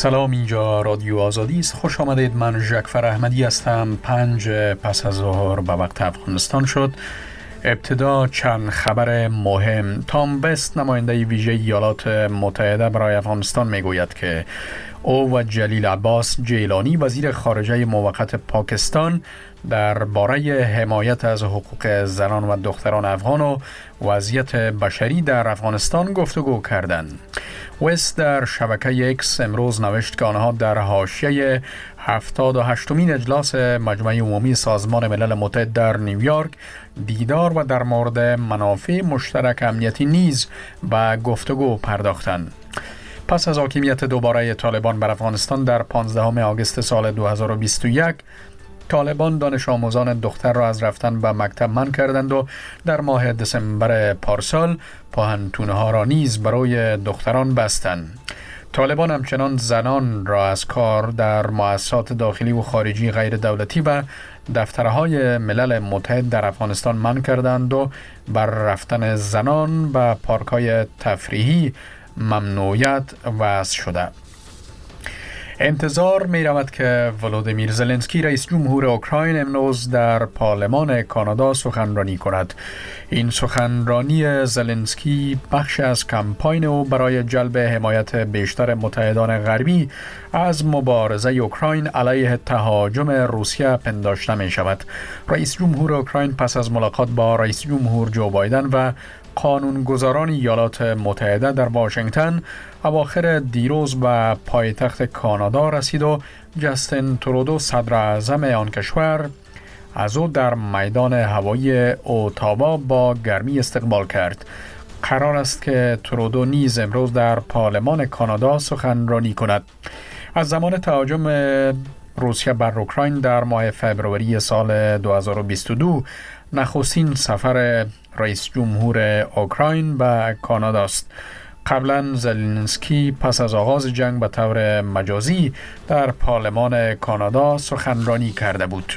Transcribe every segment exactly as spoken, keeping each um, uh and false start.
سلام، اینجا رادیو آزادی است. خوش آمدید. من ژکفر احمدی هستم. پنج پس از ظهر به وقت افغانستان شد. ابتدا چند خبر مهم. تام وست، نماینده ویژه ایالات متحده برای افغانستان، میگوید که او و جلیل عباس جیلانی، وزیر خارجه موقت پاکستان، درباره حمایت از حقوق زنان و دختران افغان و وضعیت بشری در افغانستان گفتگو کردند. وست در شبکه اکس امروز نوشت که آنها در حاشیه هفتاد و هشتمین اجلاس مجمع عمومی سازمان ملل متحد در نیویورک دیدار و در مورد منافع مشترک امنیتی نیز به گفتگو پرداختند. پس از حاکمیت دوباره طالبان بر افغانستان در پانزدهم آگوست سال دو هزار و بیست و یک، طالبان دانش آموزان دختر را از رفتن به مکتب منع کردند و در ماه دسامبر پارسال پوهنتون‌ها را نیز برای دختران بستند. طالبان همچنان زنان را از کار در مؤسسات داخلی و خارجی غیر دولتی و دفترهای ملل متحد در افغانستان منع کردند و بر رفتن زنان به پارک‌های تفریحی ممنوعیت وضع شده. انتظار می رود که ولودیمیر زلنسکی، رئیس جمهور اوکراین، امروز در پارلمان کانادا سخنرانی کند. این سخنرانی زلنسکی بخش از کمپاین او برای جلب حمایت بیشتر متحدان غربی از مبارزه اوکراین علیه تهاجم روسیه پنداشته می شود. رئیس جمهور اوکراین پس از ملاقات با رئیس جمهور جو بایدن و قانونگذاران ایالات متحده در واشنگتن اواخر دیروز به پایتخت کانادا رسید و جاستین ترودو، صدر اعظم آن کشور، از او در میدان هوایی اوتاوا با گرمی استقبال کرد. قرار است که ترودو نیز امروز در پارلمان کانادا سخنرانی کند. از زمان تهاجم روسیه بر اوکراین در ماه فوریه سال دو هزار و بیست و دو نخستین سفر رئیس جمهور اوکراین به کانادا است. قبلا زلنسکی پس از آغاز جنگ به طور مجازی در پارلمان کانادا سخنرانی کرده بود.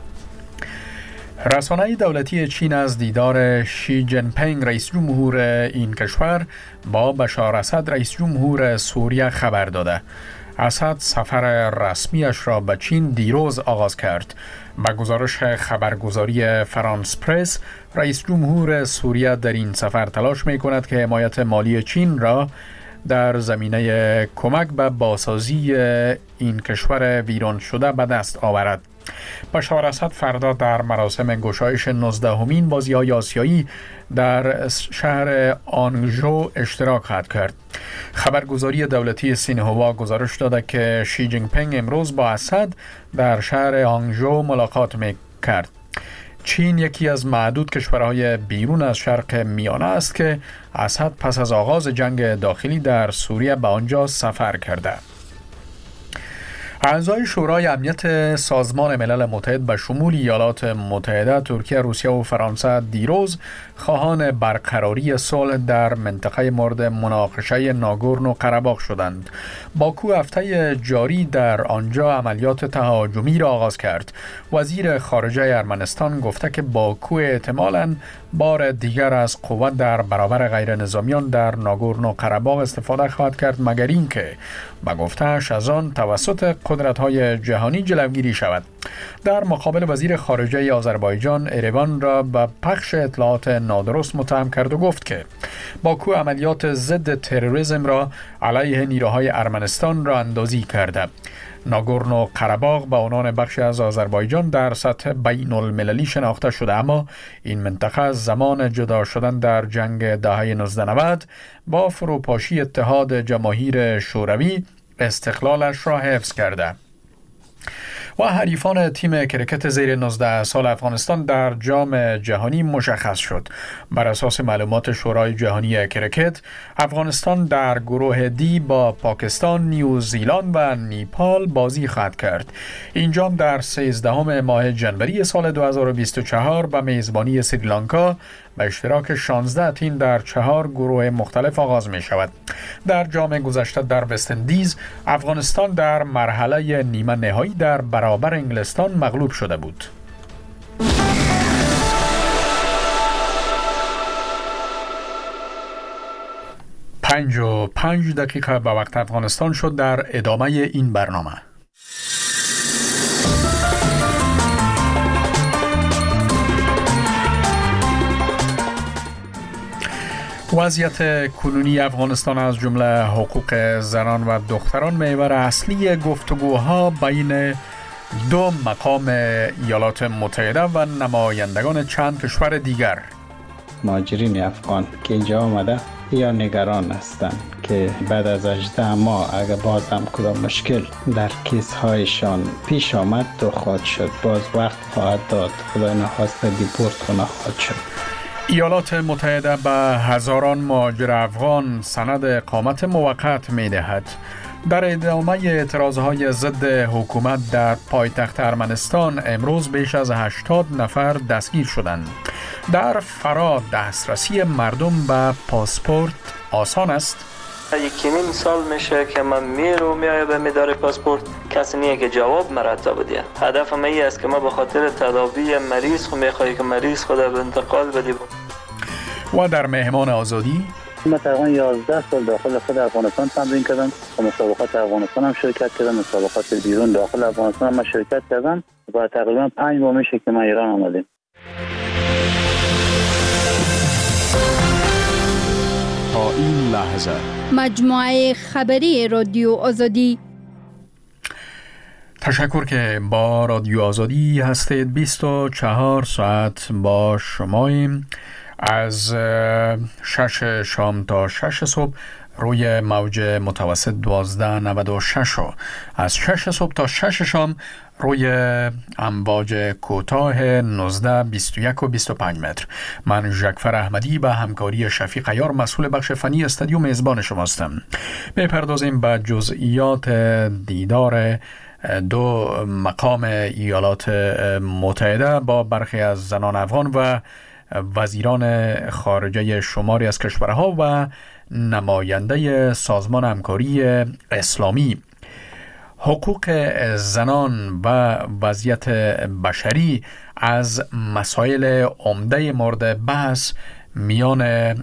رسانه دولتی چین از دیدار شی جین پینگ، رئیس جمهور این کشور، با بشار اسد، رئیس جمهور سوریه، خبر داده. اسد سفر رسمیش را به چین دیروز آغاز کرد. با گزارش خبرگزاری فرانس پرس، رئیس جمهور سوریه در این سفر تلاش می کند که حمایت مالی چین را در زمینه کمک به بازسازی این کشور ویران شده به دست آورد. بشار اسد فردا در مراسم گشایش نوزدهمین بازی‌های آسیایی در شهر آنگژو اشتراک خواهد کرد. خبرگزاری دولتی سینهوا گزارش داده که شی جین پینگ امروز با اسد در شهر آنگژو ملاقات می کرد. چین یکی از معدود کشورهای بیرون از شرق میانه است که اسد پس از آغاز جنگ داخلی در سوریه به آنجا سفر کرده. اعضای شورای امنیت سازمان ملل متحد به شمول ایالات متحده، ترکیه، روسیه و فرانسه دیروز خواهان برقراری صلح در منطقه مورد مناقشه ناگورنو قره‌باغ شدند. باکو هفته جاری در آنجا عملیات تهاجمی را آغاز کرد. وزیر خارجه ارمنستان گفته که باکو احتمالاً بار دیگر از قوت در برابر غیر نظامیان در ناگورنو قره‌باغ استفاده خواهد کرد، مگر اینکه به گفته‌اش از آن توسط قدرت‌های جهانی جلوگیری شود. در مقابل، وزیر خارجه آذربایجان اریوان را به پخش اطلاعات نادرست متهم کرد و گفت که باکو عملیات ضد تروریسم را علیه نیروهای ارمنستان را اندازی کرده. ناگورنو قره‌باغ به عنوان بخشی از آذربایجان در سطح بین المللی شناخته شده، اما این منطقه از زمان جدا شدن در جنگ دهه نوزده نود با فروپاشی اتحاد جماهیر شوروی استقلالش را حفظ کرده. و حریفان تیم کرکت زیر نوزده سال افغانستان در جام جهانی مشخص شد. بر اساس معلومات شورای جهانی کرکت، افغانستان در گروه دی با پاکستان، نیوزیلند و نیپال بازی خواهد کرد. این جام در سیزدهم ماه جنوری سال دو هزار و بیست و چهار به میزبانی سریلانکا به اشتراک شانزده تیم در چهار گروه مختلف آغاز می شود. در جام گذشته در وست اندیز، افغانستان در مرحله نیمه نهایی در برابر انگلستان مغلوب شده بود. پنج و پنج دقیقه به وقت افغانستان شد. در ادامه این برنامه وضعیت کنونی افغانستان از جمله حقوق زنان و دختران محور اصلی گفتگوها بین دو مقام ایالات متحده و نمایندگان چند کشور دیگر. مهاجرین افغان که اینجا آمده یا نگران هستند که بعد از هجده ماه اگر باز هم کدام مشکل در کیس هایشان پیش آمد تو خواهد شد، باز وقت خواهد داد، خدای نخواسته دیپورت کنه خواهد شد. ایالات متحده به هزاران مهاجر افغان سند اقامت موقت می دهد. در ادامه اعتراضهای ضد حکومت در پایتخت ارمنستان امروز بیش از هشتاد نفر دستگیر شدند. در فرا دسترسی مردم به پاسپورت آسان است. یکی نیم سال میشه که من میرو میای به میدار پاسپورت، کسی نیه که جواب مرتب بده. هدف من این است که ما به خاطر تداوی مریض خود میخوایی که مریض خود به انتقال بدیم. و در مهمان آزادی من تقریبا یازده سال داخل خود افغانستان تمرین کردم، در مسابقات افغانستان هم شرکت کردم، مسابقات بیرون داخل افغانستان هم شرکت کردم و تقریبا پنج ماه میشه که من ایران آمدم. تا این لحظه مجموعه خبری رادیو آزادی. تشکر که با رادیو آزادی هستید. بیست و چهار ساعت با شماییم. از شش شام تا شش صبح روی موج متوسط دوازده نود و شش و از شش صبح تا شش شام روی امواج کوتاه نوزده بیست و یک و بیست و پنج متر. من ژکفر احمدی به همکاری شفیق عیار مسئول بخش فنی استودیو میزبان شماستم. میپردازیم به جزئیات دیدار دو مقام ایالات متحده با برخی از زنان افغان و وزیران خارجه شماری از کشورها و نماینده سازمان همکاری اسلامی. حقوق زنان و وضعیت بشری از مسائل عمده مورد بحث میان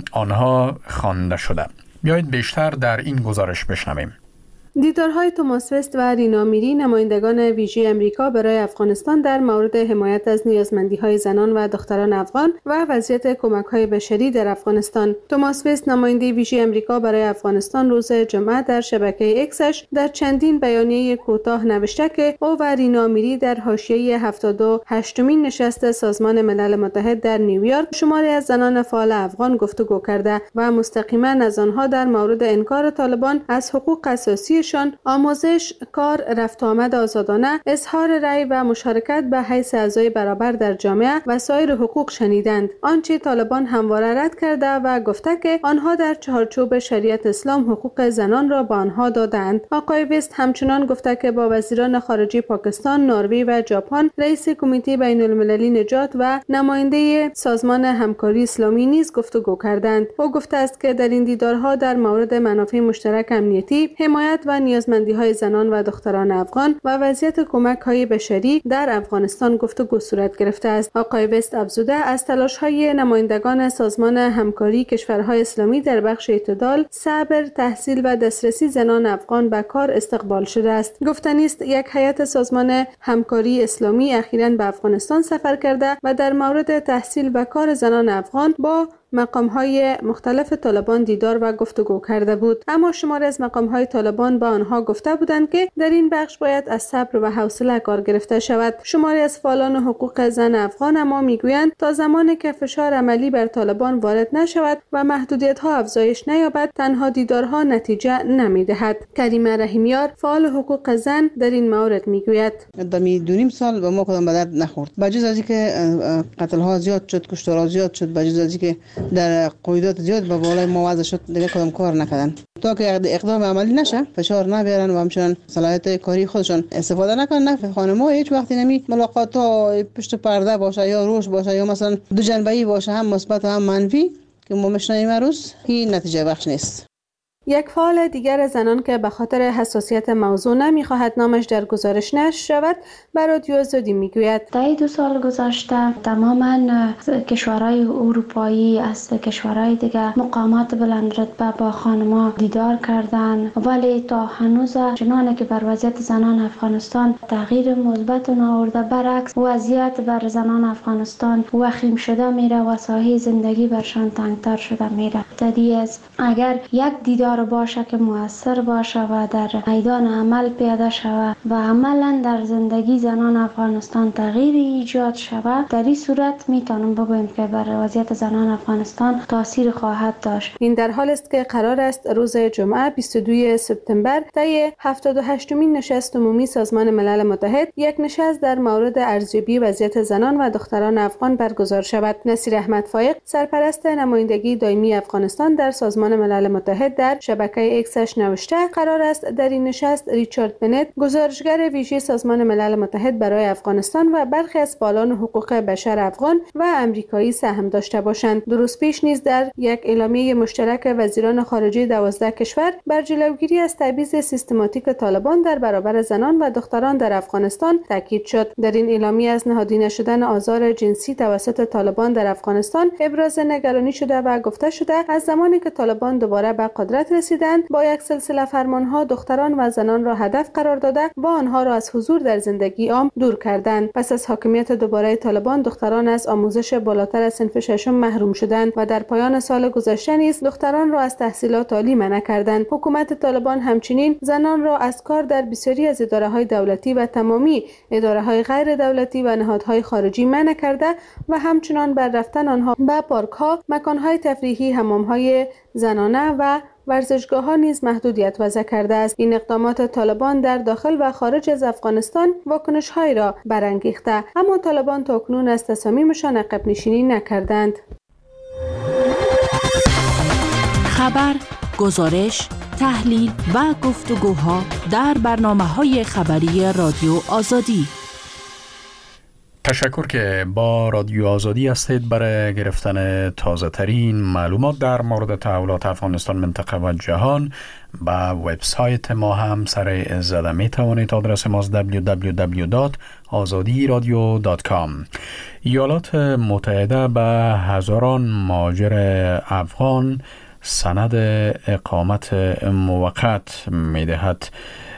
آنها خوانده شده. بیایید بیشتر در این گزارش بشنویم. دیدارهای توماس وست و رینا میری، نمایندگان ویژه امریکا برای افغانستان در مورد حمایت از نیازمندی‌های زنان و دختران افغان و وضعیت کمک‌های بشری در افغانستان. توماس وست، نماینده ویژه امریکا برای افغانستان، روز جمعه در شبکه اکسش در چندین بیانیه کوتاه نوشته که او و رینا میری در حاشیه هفتاد و هشتمین نشست سازمان ملل متحد در نیویورک شماری از زنان فعال افغان گفتگو کرده و مستقیما از آنها در مورد انکار طالبان از حقوق اساسی شان، آموزش، کار، رفت و آمد آزادانه، اظهار رأی و مشارکت به حیث اعضای برابر در جامعه و سایر حقوق شنیدند. آنچه طالبان همواره رد کرده و گفته که آنها در چارچوب شریعت اسلام حقوق زنان را به آنها دادند. آقای وست همچنان گفته که با وزیران خارجه پاکستان، نروژ و ژاپن، رئیس کمیته بین المللی نجات و نماینده سازمان همکاری اسلامی نیز گفتگو کردند. او گفته است که در این دیدارها در مورد منافع مشترک امنیتی، حمایت و نیازمندی‌های زنان و دختران افغان و وضعیت کمک‌های بشری در افغانستان گفتگو صورت گرفته است. آقای وست افزوده از تلاش‌های نمایندگان سازمان همکاری کشورهای اسلامی در بخش اعتدال، صبر، تحصیل و دسترسی زنان افغان به کار استقبال شده است. گفتنی است یک هیئت سازمان همکاری اسلامی اخیراً به افغانستان سفر کرده و در مورد تحصیل و کار زنان افغان با مقام‌های مختلف طالبان دیدار و گفتگو کرده بود، اما شماری از مقام‌های طالبان به آنها گفته بودند که در این بخش باید از صبر و حوصله کار گرفته شود. شماری از فعالان حقوق زن افغان اما میگویند تا زمانی که فشار عملی بر طالبان وارد نشود و محدودیت‌ها افزایش نیابد، تنها دیدارها نتیجه نمی‌دهد. کریمه رحیمیار، فعال حقوق زن، در این مورد میگوید: در می دو نیم سال به ما کدام به درد نخورد. بجز از اینکه قتل‌ها زیاد شد، کشتارها زیاد شد، بجز از اینکه در قیودات زیاد به بالای ما وضع شد، دیگه کدام کار نکردن. تا که اقدام عملی نشه، فشار نبیارن و همچنان صلاحیت کاری خودشون استفاده نکنن. نه خانم‌ها هیچ وقتی نمی ملاقات‌ها پشت پرده باشه یا روش باشه یا مثلا دو جنبه‌ای باشه، هم مثبت و هم منفی، که ما میشنیم روز این نتیجه بخش نیست. یک فعال دیگر زنان که به خاطر حساسیت موضوع نمیخواهد نامش در گزارش نشر شود به رادیو آزادی میگوید در دو سال گذشته تماما کشورهای اروپایی از کشورهای دیگر مقامات بلند رتبه با خانما دیدار کردند، ولی تا هنوز چنانه که بر وضعیت زنان افغانستان تغییر مثبت نآورده، برعکس وضعیت بر زنان افغانستان وخیم شده میره و ساحه زندگی برشان تنگتر شده میره. تدی از اگر یک دیدار باشه که مؤثر باشه و در میدان عمل پیاده شود و عملا در زندگی زنان افغانستان تغییر ایجاد شود، در این صورت میتونم بگویم که بر وضعیت زنان افغانستان تاثیر خواهد داشت. این در حال است که قرار است روز جمعه بیست و دوم سپتامبر طی هفتاد و هشتمین نشست عمومی سازمان ملل متحد یک نشست در مورد ارزیابی وضعیت زنان و دختران افغان برگزار شود. نصیر احمد فایق، سرپرست نمایندگی دائمی افغانستان در سازمان ملل متحد، در شبکه اکسش نوشته قرار است در این نشست ریچارد بنت، گزارشگر ویژه سازمان ملل متحد برای افغانستان و برخی از فعالان حقوق بشر افغان و امریکایی سهم داشته باشند. دو روز پیش نیز در یک اعلامیه مشترک وزیران خارجه دوازده کشور بر جلوگیری از تبعیض سیستماتیک طالبان در برابر زنان و دختران در افغانستان تاکید شد. در این اعلامیه از نهادینه شدن آزار جنسی توسط طالبان در افغانستان ابراز نگرانی شده و گفته شده از زمانی که طالبان دوباره به قدرت رسیدند با یک سلسله فرمانها دختران و زنان را هدف قرار داده و آنها را از حضور در زندگی عام دور کردند. پس از حاکمیت دوباره طالبان دختران از آموزش بالاتر از صنف ششم محروم شدند و در پایان سال گذشته نیز دختران را از تحصیلات عالی منع کردند. حکومت طالبان همچنین زنان را از کار در بسیاری از اداره‌های دولتی و تمامی اداره‌های غیر دولتی و نهادهای خارجی منع کرده و همچنان بر رفتن آنها به پارک‌ها، مکان‌های تفریحی، حمام‌های زنانه و ورزشگاه‌ها نیز محدودیت وضع کرده است. این اقدامات طالبان در داخل و خارج از افغانستان واکنش‌هایی را برانگیخته، اما طالبان تاکنون از تصامیمشان عقب نشینی نکردند. خبر، گزارش، تحلیل و گفتگوها در برنامه‌های خبری رادیو آزادی. تشکر که با رادیو آزادی هستید برای گرفتن تازه ترین معلومات در مورد تحولات افغانستان، منطقه و جهان. با وبسایت ما هم سر زده می توانید. آدرس ما دبلیو دبلیو دبلیو دات آزادی رادیو دات کام. ایالات متحده به هزاران مهاجر افغان سند اقامت موقت می دهد.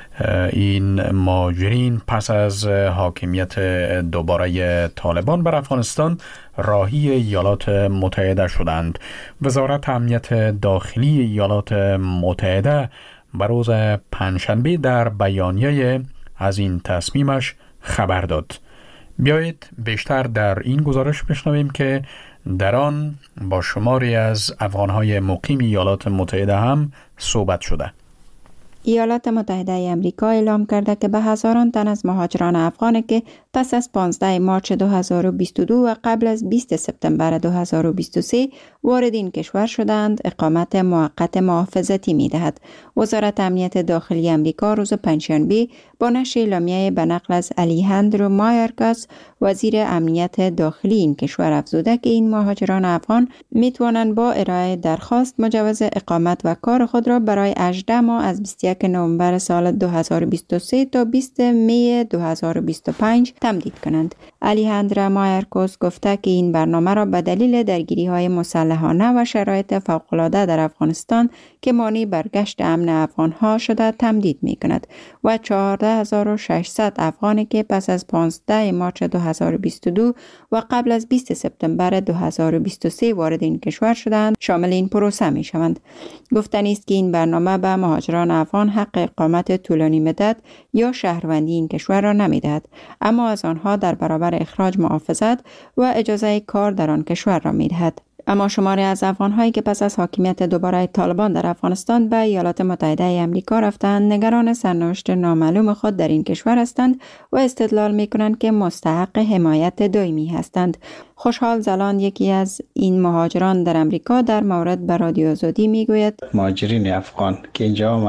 این مهاجرین پس از حاکمیت دوباره طالبان بر افغانستان راهی ایالات متحده شدند. وزارت امنیت داخلی ایالات متحده به روز پنجشنبه در بیانیه از این تصمیمش خبر داد. بیایید بیشتر در این گزارش بشنویم که در آن با شماری از افغانهای مقیم ایالات متحده هم صحبت شده. ایالات متحده امریکا اعلام کرده که به هزاران تن از مهاجران افغانی که پس از پانزده مارچ دو هزار و بیست و دو و قبل از بیست سپتامبر دو هزار و بیست و سه وارد این کشور شدند اقامت موقت محافظتی می دهد. وزارت امنیت داخلی امریکا روز پنجشنبه با نشر اعلامیه به نقل از الیهاندرو مایورکاس وزیر امنیت داخلی این کشور افزوده که این مهاجران افغان می توانند با ارائه درخواست مجوز اقامت و کار خود را برای هجده ماه از بیست و یک نوامبر سال دو هزار و بیست و سه تا بیست می دو هزار و بیست و پنج تمدید کنند. الیهاندرو مایورکاس گفته که این برنامه را به دلیل درگیری‌های مسلحانه و شرایط فوق‌العاده در افغانستان که مانع برگشت امن افغان‌ها شده تمدید می‌کند و چهارده هزار و ششصد افغانی که پس از پانزده مارچ دو هزار و بیست و دو و قبل از بیست سپتامبر دو هزار و بیست و سه وارد این کشور شدند شامل این پروسه می‌شوند. گفتنی است که این برنامه به مهاجران افغان حق اقامت طولانی مدت یا شهروندی این کشور را نمی‌دهد، اما از آنها در برابر اخراج محافظت و اجازه کار در آن کشور را می‌دهد. اما شماری از افغان‌هایی که پس از حاکمیت دوباره طالبان در افغانستان به ایالات متحده امریکا رفتند نگران سرنوشت نامعلوم خود در این کشور هستند و استدلال می‌کنند که مستحق حمایت دائمی هستند. خوشحال زلان یکی از این مهاجران در امریکا در مورد به رادیو آزادی میگوید مهاجرین افغان که اینجا آمده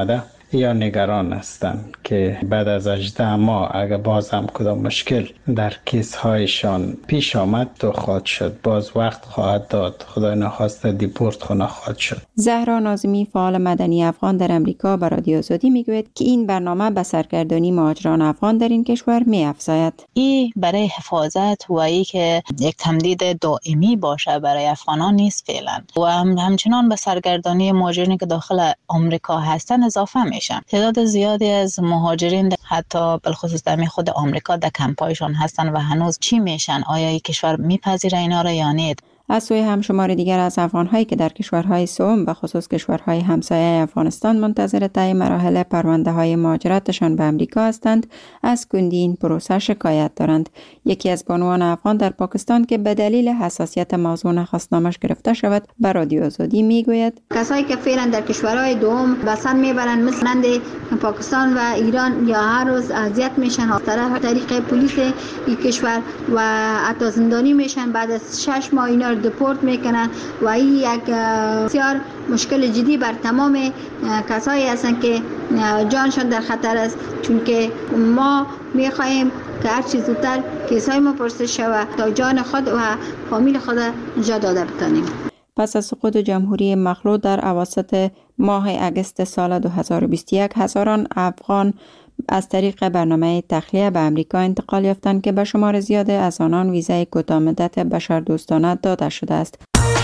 یا نگران هستند که بعد از هجده ماه اگر باز هم کدام مشکل در کیس هایشان پیش آمد تو خواهد شد، باز وقت خواهد داد، خدای نخواسته دیپورت خونه خواهد شد. زهرا ناظمی فعال مدنی افغان در امریکا به رادیو آزادی میگوید که این برنامه به سرگردانی مهاجران افغان در این کشور می‌افزاید. این برای حفاظت و ای که یک تمدید دائمی باشه برای افغانان نیست فعلا و هم همچنان به سرگردانی مهاجرین که داخل آمریکا هستن اضافه میشن. تعداد زیادی از مهاجرین حتی بالخصوص در خود آمریکا در کمپایشان هستن و هنوز چی میشن؟ آیا این کشور میپذیره اینا را یا نه؟ از سوی همشمار دیگر از افغان‌هایی که در کشورهای سوم و خصوص کشورهای همسایه افغانستان منتظر طی مراحل پرونده‌های مهاجرتشان به امریکا هستند، از کندی این پروسه شکایت دارند. یکی از بانوان افغان در پاکستان که به دلیل حساسیت موضوع نخواست نامش گرفته شود، به رادیو آزادی میگوید: کسایی که فعلا در کشورهای دوم بسن میبرند مثل پاکستان و ایران یا هر روز اذیت میشن از طرف طریق پلیس این کشور و حتی زندانی میشن، بعد از شش ماه اینا رو دپورت میکنن و این یک بسیار مشکل جدی بر تمام کسایی هستن که جانشان در خطر است، چون که ما میخواهیم که هر چیز زودتر کیسای ما پرسش شود تا جان خود و فامیل خود نجات داده بتانیم. پس از سقوط جمهوری مخلوع در اواسط ماه اگست سال دو هزار و بیست و یک، هزاران افغان از طریق برنامه تخلیه به امریکا انتقال یافتند که به شمار زیاد از آنان ویزای کوتاه مدت بشردوستانه داده شده است.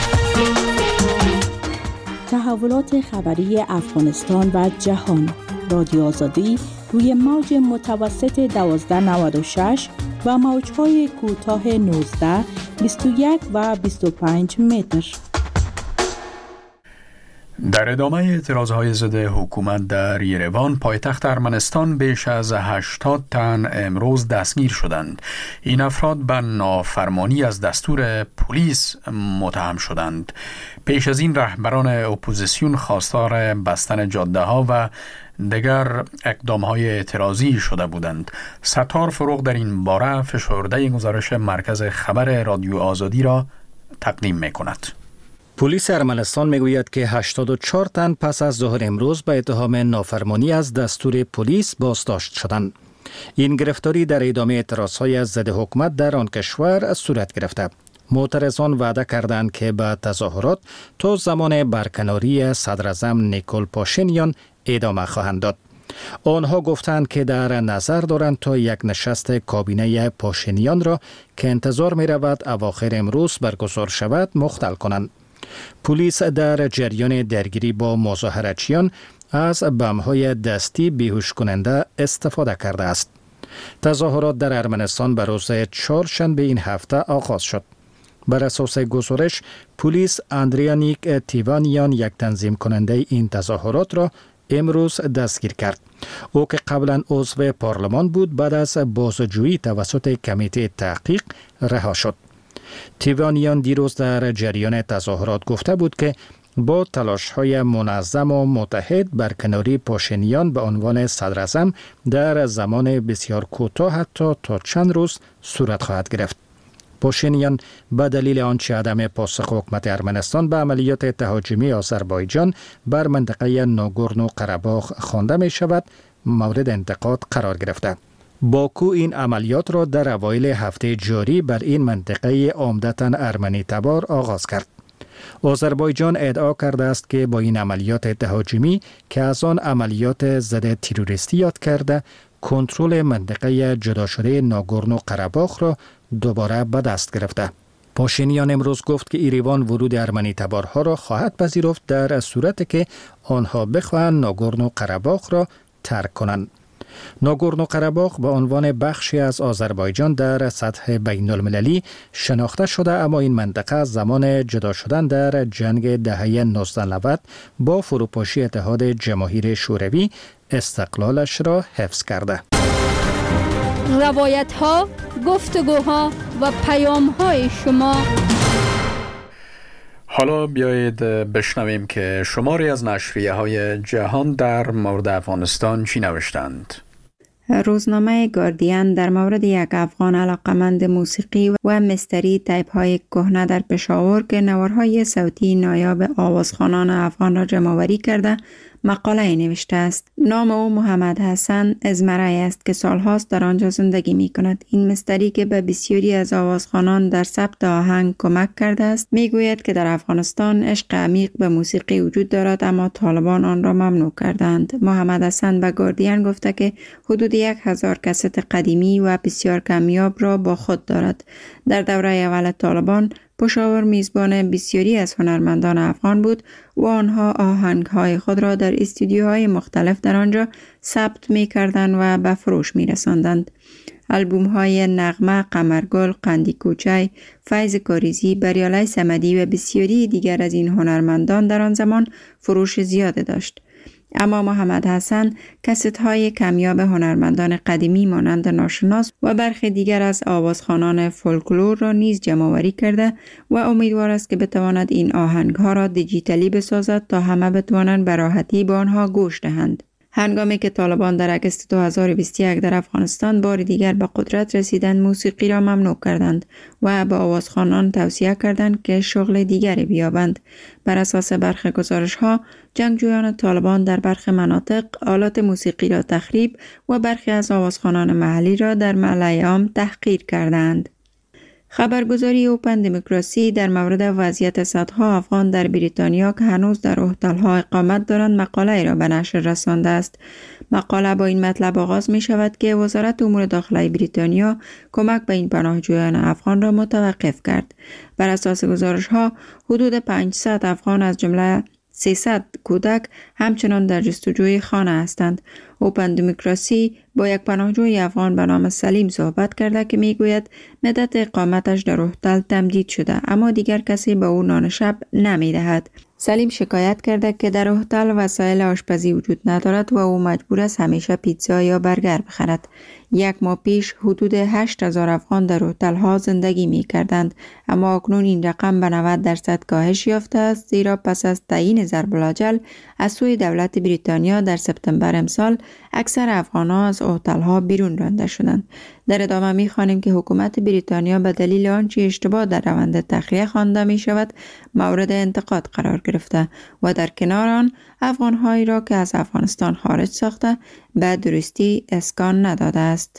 تحولات خبری افغانستان و جهان. رادیو آزادی روی موج متوسط دوازده نود و شش و موج‌های کوتاه نوزده، بیست و یک و بیست و پنج متر. در ادامه اعتراضهای ضد حکومت در یروان، پایتخت ارمنستان، بیش از هشتاد تن امروز دستگیر شدند. این افراد به نافرمانی از دستور پلیس متهم شدند. پیش از این رهبران اپوزیسیون خواستار بستن جاده ها و دیگر اقدام های اعتراضی شده بودند. ستار فروغ در این باره فشرده گزارش مرکز خبر رادیو آزادی را تقدیم می کند. پلیس ارمنستان میگوید که هشتاد و چهار تن پس از ظهر امروز به اتهام نافرمانی از دستور پلیس بازداشت شدند. این گرفتاری در ادامه اعتراضهای ضد حکومت در آن کشور صورت گرفته. معترضان وعده کردند که به تظاهرات تا زمان برکناری صدراعظم نیکول پاشینیان ادامه خواهند داد. آنها گفتند که در نظر دارند تا یک نشست کابینه پاشینیان را که انتظار می رود اواخر امروز برگزار شود مختل کنند. پلیس در جریان درگیری با مظاهرچیان از بم‌های دستی بیهوش کننده استفاده کرده است. تظاهرات در ارمنستان به روز چهارشنبه این هفته آغاز شد. بر اساس گزارش، پلیس اندریانیک تیوانیان، یک تنظیم کننده این تظاهرات را امروز دستگیر کرد. او که قبلا عضو پارلمان بود، بعد از بازجویی توسط کمیته تحقیق رها شد. تیوانیان دیروز در جریان تظاهرات گفته بود که با تلاش‌های منظم و متحد برکناری پاشینیان به عنوان صدراعظم در زمان بسیار کوتاه حتی تا چند روز صورت خواهد گرفت. پاشینیان به دلیل آنچه عدم پاسخ حکومت ارمنستان به عملیات تهاجمی آذربایجان بر منطقه ناگورنو قره‌باغ خوانده می شود مورد انتقاد قرار گرفته. باکو این عملیات را در اوایل هفته جاری بر این منطقه عمدتاً ارمنی تبار آغاز کرد. آذربایجان ادعا کرده است که با این عملیات تهاجمی که از آن عملیات ضد تروریستی یاد کرده، کنترل منطقه جدا شده ناگورنو قره‌باغ را دوباره به دست گرفته. پاشینیان امروز گفت که ایروان ورود ارمنی تبارها را خواهد پذیرفت در صورتی که آنها بخواهند ناگورنو قره‌باغ را ترک کنند. ناگورنو قره‌باغ به عنوان بخشی از آذربایجان در سطح بین المللی شناخته شده، اما این منطقه زمان جدا شدن در جنگ دهه نوزده نود با فروپاشی اتحاد جماهیر شوروی استقلالش را حفظ کرده. روایت ها، گفتگوها و پیام های شما. حالا بیایید بشنویم که شماری از نشریه های جهان در مورد افغانستان چی نوشتند. روزنامه گاردین در مورد یک افغان علاقمند موسیقی و مستری تایپ های کهنه در پشاور که نوارهای صوتی نایاب آوازخوانان افغان را جمع‌آوری کرده مقاله نوشته است. نام او محمد حسن ازمرای است که سالهاست در آنجا زندگی می کند. این مستری که به بسیاری از آوازخوانان در ثبت آهنگ کمک کرده است می گوید که در افغانستان عشق عمیق به موسیقی وجود دارد، اما طالبان آن را ممنوع کردند. محمد حسن به گاردین گفته که حدود یک هزار کست قدیمی و بسیار کمیاب را با خود دارد. در دوره اول طالبان پشاور میزبان بسیاری از هنرمندان افغان بود و آنها آهنگ‌های خود را در استودیوهای مختلف در آنجا ثبت می‌کردند و به فروش می‌رساندند. آلبوم‌های نغمه، قمرگل، قندی کوچای، فیض کاریزی، بریالای صمدی و بسیاری دیگر از این هنرمندان در آن زمان فروش زیاده داشت. اما محمد حسن کست‌های کمیاب هنرمندان قدیمی مانند ناشناس و برخی دیگر از آوازخوانان فولکلور را نیز جمع‌آوری کرده و امیدوار است که بتواند این آهنگ‌ها را دیجیتالی بسازد تا همه بتوانند به راحتی به آنها گوش دهند. هنگامی که طالبان در اگست دو هزار و بیست و یک در افغانستان بار دیگر به قدرت رسیدند، موسیقی را ممنوع کردند و به آوازخوانان توصیه کردند که شغل دیگری بیابند. بر اساس برخی گزارش‌ها، جنگجویان طالبان در برخی مناطق آلات موسیقی را تخریب و برخی از آوازخوانان محلی را در ملأ عام تحقیر کردند. خبرگزاری اوپن دموکراسی در مورد وضعیت صدها افغان در بریتانیا که هنوز در هتل‌ها اقامت دارند مقاله را به نشر رسانده است. مقاله با این مطلب آغاز می شود که وزارت امور داخلی بریتانیا کمک به این پناهجویان افغان را متوقف کرد. بر اساس گزارش‌ها حدود پانصد افغان از جمله سیصد کودک همچنان در جستجوی خانه هستند. اوپن دموکراسی با یک پناهجوی افغان به نام سلیم صحبت کرده که میگوید مدت اقامتش در هتل تمدید شده، اما دیگر کسی به او نان شب نمیدهد. سلیم شکایت کرده که در هتل وسایل آشپزی وجود ندارد و او مجبور است همیشه پیتزا یا برگر بخرد. یک ماه پیش حدود هشت هزار افغان در هتل ها زندگی می کردند، اما اکنون این رقم به نود درصد کاهش یافته است، زیرا پس از تعیین ضرب الاجل از سوی دولت بریتانیا در سپتامبر امسال اکثر افغان ها از هتل ها بیرون رانده شدند. در ادامه می خوانیم که حکومت بریتانیا به دلیل آنچه اشتباه در روند تخلیه خوانده می شود مورد انتقاد قرار گرفته و در کنار آن افغان هایی را که از افغانستان خارج ساخته به درستی اسکان نداده است.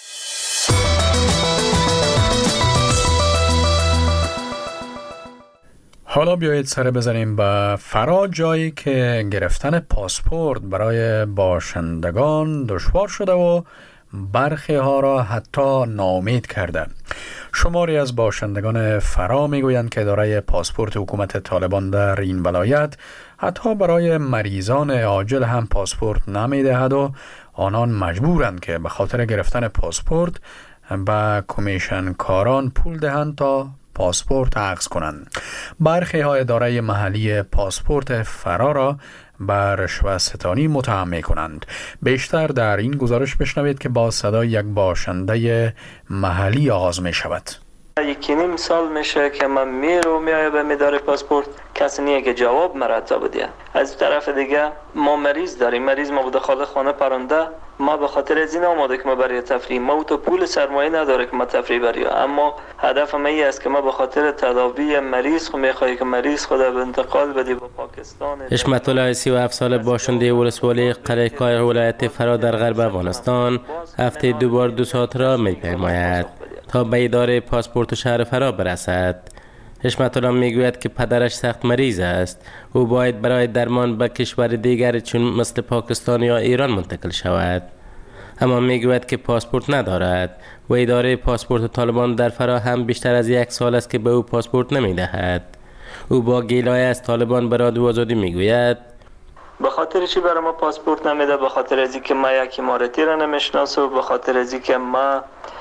حالا بیایید سر بزنیم به فرا، جایی که گرفتن پاسپورت برای باشندگان دشوار شده و برخی ها را حتی ناامید کرده. شماری از باشندگان فرا میگویند که اداره پاسپورت حکومت طالبان در این ولایت حتی برای مریضان عاجل هم پاسپورت نمیدهد و آنان مجبورند که به خاطر گرفتن پاسپورت به کمیشن کاران پول دهند تا پاسپورت اخذ کنند. برخی ها اداره محلی پاسپورت فرا را بر رشوه ستانی متهم می کنند. بیشتر در این گزارش بشنوید که با صدای یک باشنده محلی آغاز می شود. یکی نیم سال میشه که من میرو میایم به اداره پاسپورت، کسی نیه که جواب مرتب بده. از طرف دیگه ما مریض داریم، مریض ما بوده خاله خانه پرنده، ما به خاطر از این آماده که ما برای تفریح، ما تو پول سرمایه نداره که ما تفریح بریم، اما هدف ما این است که ما به خاطر تداوی مریض خو میخواهیم که مریض خود به انتقال بدیم به پاکستان. حشمت الله سی و هفت ساله باشنده ولسوالی قلعه کاه ولایت فرا در غرب افغانستان هفته دو بار دو ساعت را میپیماید تا به اداره پاسپورت شهر فرا برسد. حشمت الله میگوید که پدرش سخت مریض است، او باید برای درمان به کشور دیگر چون مثل پاکستان یا ایران منتقل شود، اما میگوید که پاسپورت ندارد و اداره پاسپورت طالبان در فرا هم بیشتر از یک سال است که به او پاسپورت نمیدهد. او با گیلای از طالبان به رادیو آزادی میگوید به خاطر چی برای ما پاسپورت نمیده؟ به خاطر از اینکه ما یک امارتی را نمیشناسه و به خاطر از اینکه ما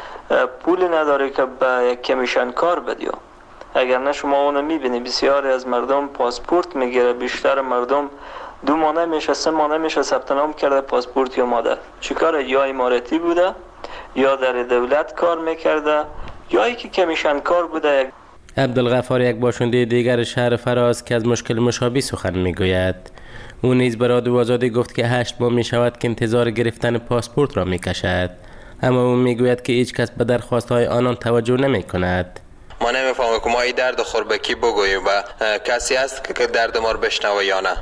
پول نداره که به یک کمیشن کار بدیم. اگر نه شما اونو میبینی بسیاری از مردم پاسپورت میگیره، بیشتر مردم دو ماه نمیشه سه ماه نمیشه ثبت نام کرده پاسپورت یا ماده. چیکار؟ یا امارتی بوده یا در دولت کار میکرده یا یکی کمیشن کار بوده. عبدالغفار یک باشنده دیگر شهر فراز که از مشکل مشابه سخن میگوید. او نیز به رادیو آزادی گفت که هشت ماه میشود که انتظار گرفتن پاسپورت را میکشد، اما او میگوید که هیچ کس به درخواست‌های آنان توجه نمی‌کند. ما نمی‌فهمیم که ما این درد خور به کی بگوییم و کسی هست که درد ما رو بشنوه یا نه.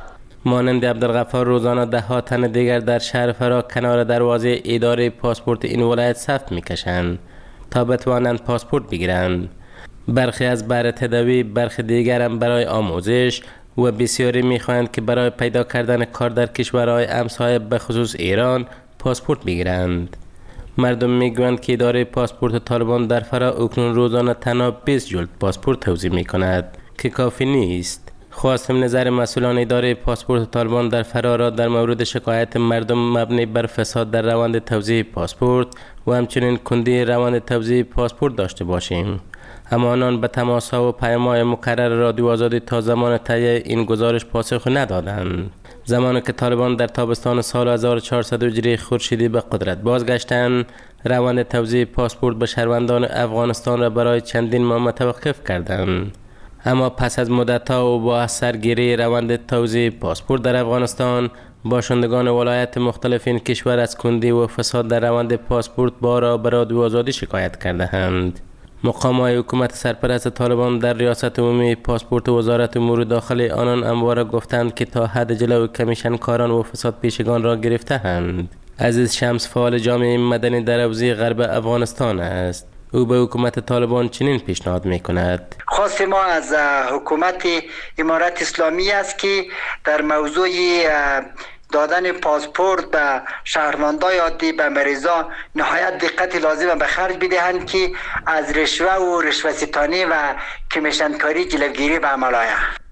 مانند عبدالغفار روزانه ده ها تن دیگر در شهر فرا کنار دروازه اداره پاسپورت این ولایت صف میکشند تا بتوانند پاسپورت بگیرند. برخی از بهره تداوی، برخی دیگر هم برای آموزش و بسیاری میخواهند که برای پیدا کردن کار در کشورهای همسایه به خصوص ایران پاسپورت بگیرند. مردم میگویند که اداره پاسپورت طالبان در فرا اکنون روزانه تنها بیست جلد پاسپورت توزیع میکند که کافی نیست. خواستم نظر مسئولان اداره پاسپورت طالبان در فرا را در مورد شکایت مردم مبنی بر فساد در روند توزیع پاسپورت و همچنین کندی روند توزیع پاسپورت داشته باشیم. اما آنان به تماس‌ها و پیام‌های مکرر رادیو آزادی تا زمان تهیه این گزارش پاسخ ندادند. زمانی که طالبان در تابستان سال هزار و چهارصد هجری خورشیدی به قدرت بازگشتند، روند توزیع پاسپورت به شهروندان افغانستان را برای چندین ماه متوقف کردند. اما پس از مدت‌ها و با سرگیری روند توزیع پاسپورت در افغانستان، باشندگان ولایت مختلف این کشور از کندی و فساد در روند پاسپورت بارها به رادیو آزادی شکایت کرده‌اند. مقام‌های حکومت سرپرست طالبان در ریاست عمومی پاسپورت وزارت امور داخلی آنان همواره گفتند که تا حد جلو کمیشن کاران و فساد پیشگان را گرفته‌اند. عزیز شمس فعال جامعه مدنی در حوزه غرب افغانستان است. او به حکومت طالبان چنین پیشنهاد می‌کند: خواست ما از حکومت امارت اسلامی است که در موضوع دادن پاسپورت به شهروندای عادی، به مریضان نهایت دقت لازم به خرج بدهند که از رشوه و رشوه‌ستانی و کمیشن کاری جلوگیری به عمل آید.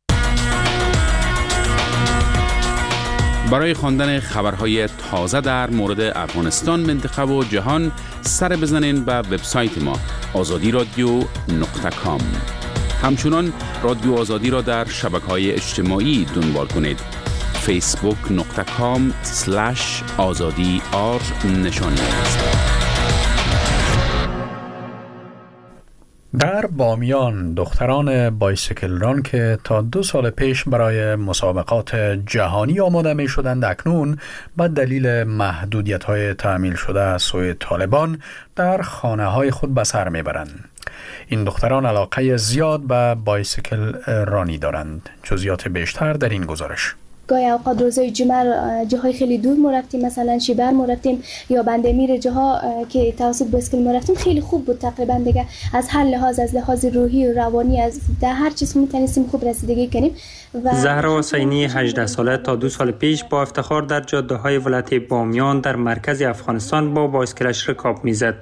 برای خواندن خبرهای تازه در مورد افغانستان، منطقه و جهان سر بزنین به وبسایت ما آزادی رادیو نقطه کام. همچنان رادیو آزادی را در شبکه‌های اجتماعی دنبال کنید. فیسبوک نقطه کام سلش آزادی آر نشانی است. در بامیان دختران بایسیکل ران که تا دو سال پیش برای مسابقات جهانی آماده می شدند، اکنون به دلیل محدودیت های تعمیل شده از سوی طالبان در خانه های خود به سر می برند. این دختران علاقه زیاد به بایسیکل رانی دارند. جزئیات بیشتر در این گزارش. گاهی اوقات روزای جمعه جاهای خیلی دور ما رفتیم، مثلا شیبر ما رفتیم یا بندمیر، جاها که توسط بایسکل ما رفتیم خیلی خوب بود. تقریبا دیگه از هر لحاظ، از لحاظ روحی و روانی، از در هر چیز میتونستیم خوب رسیدگی کنیم. و زهرا حسینی هجده ساله تا دو سال پیش با افتخار در جاده‌های ولایت بامیان در مرکز افغانستان با بایسکلش رکاب میزد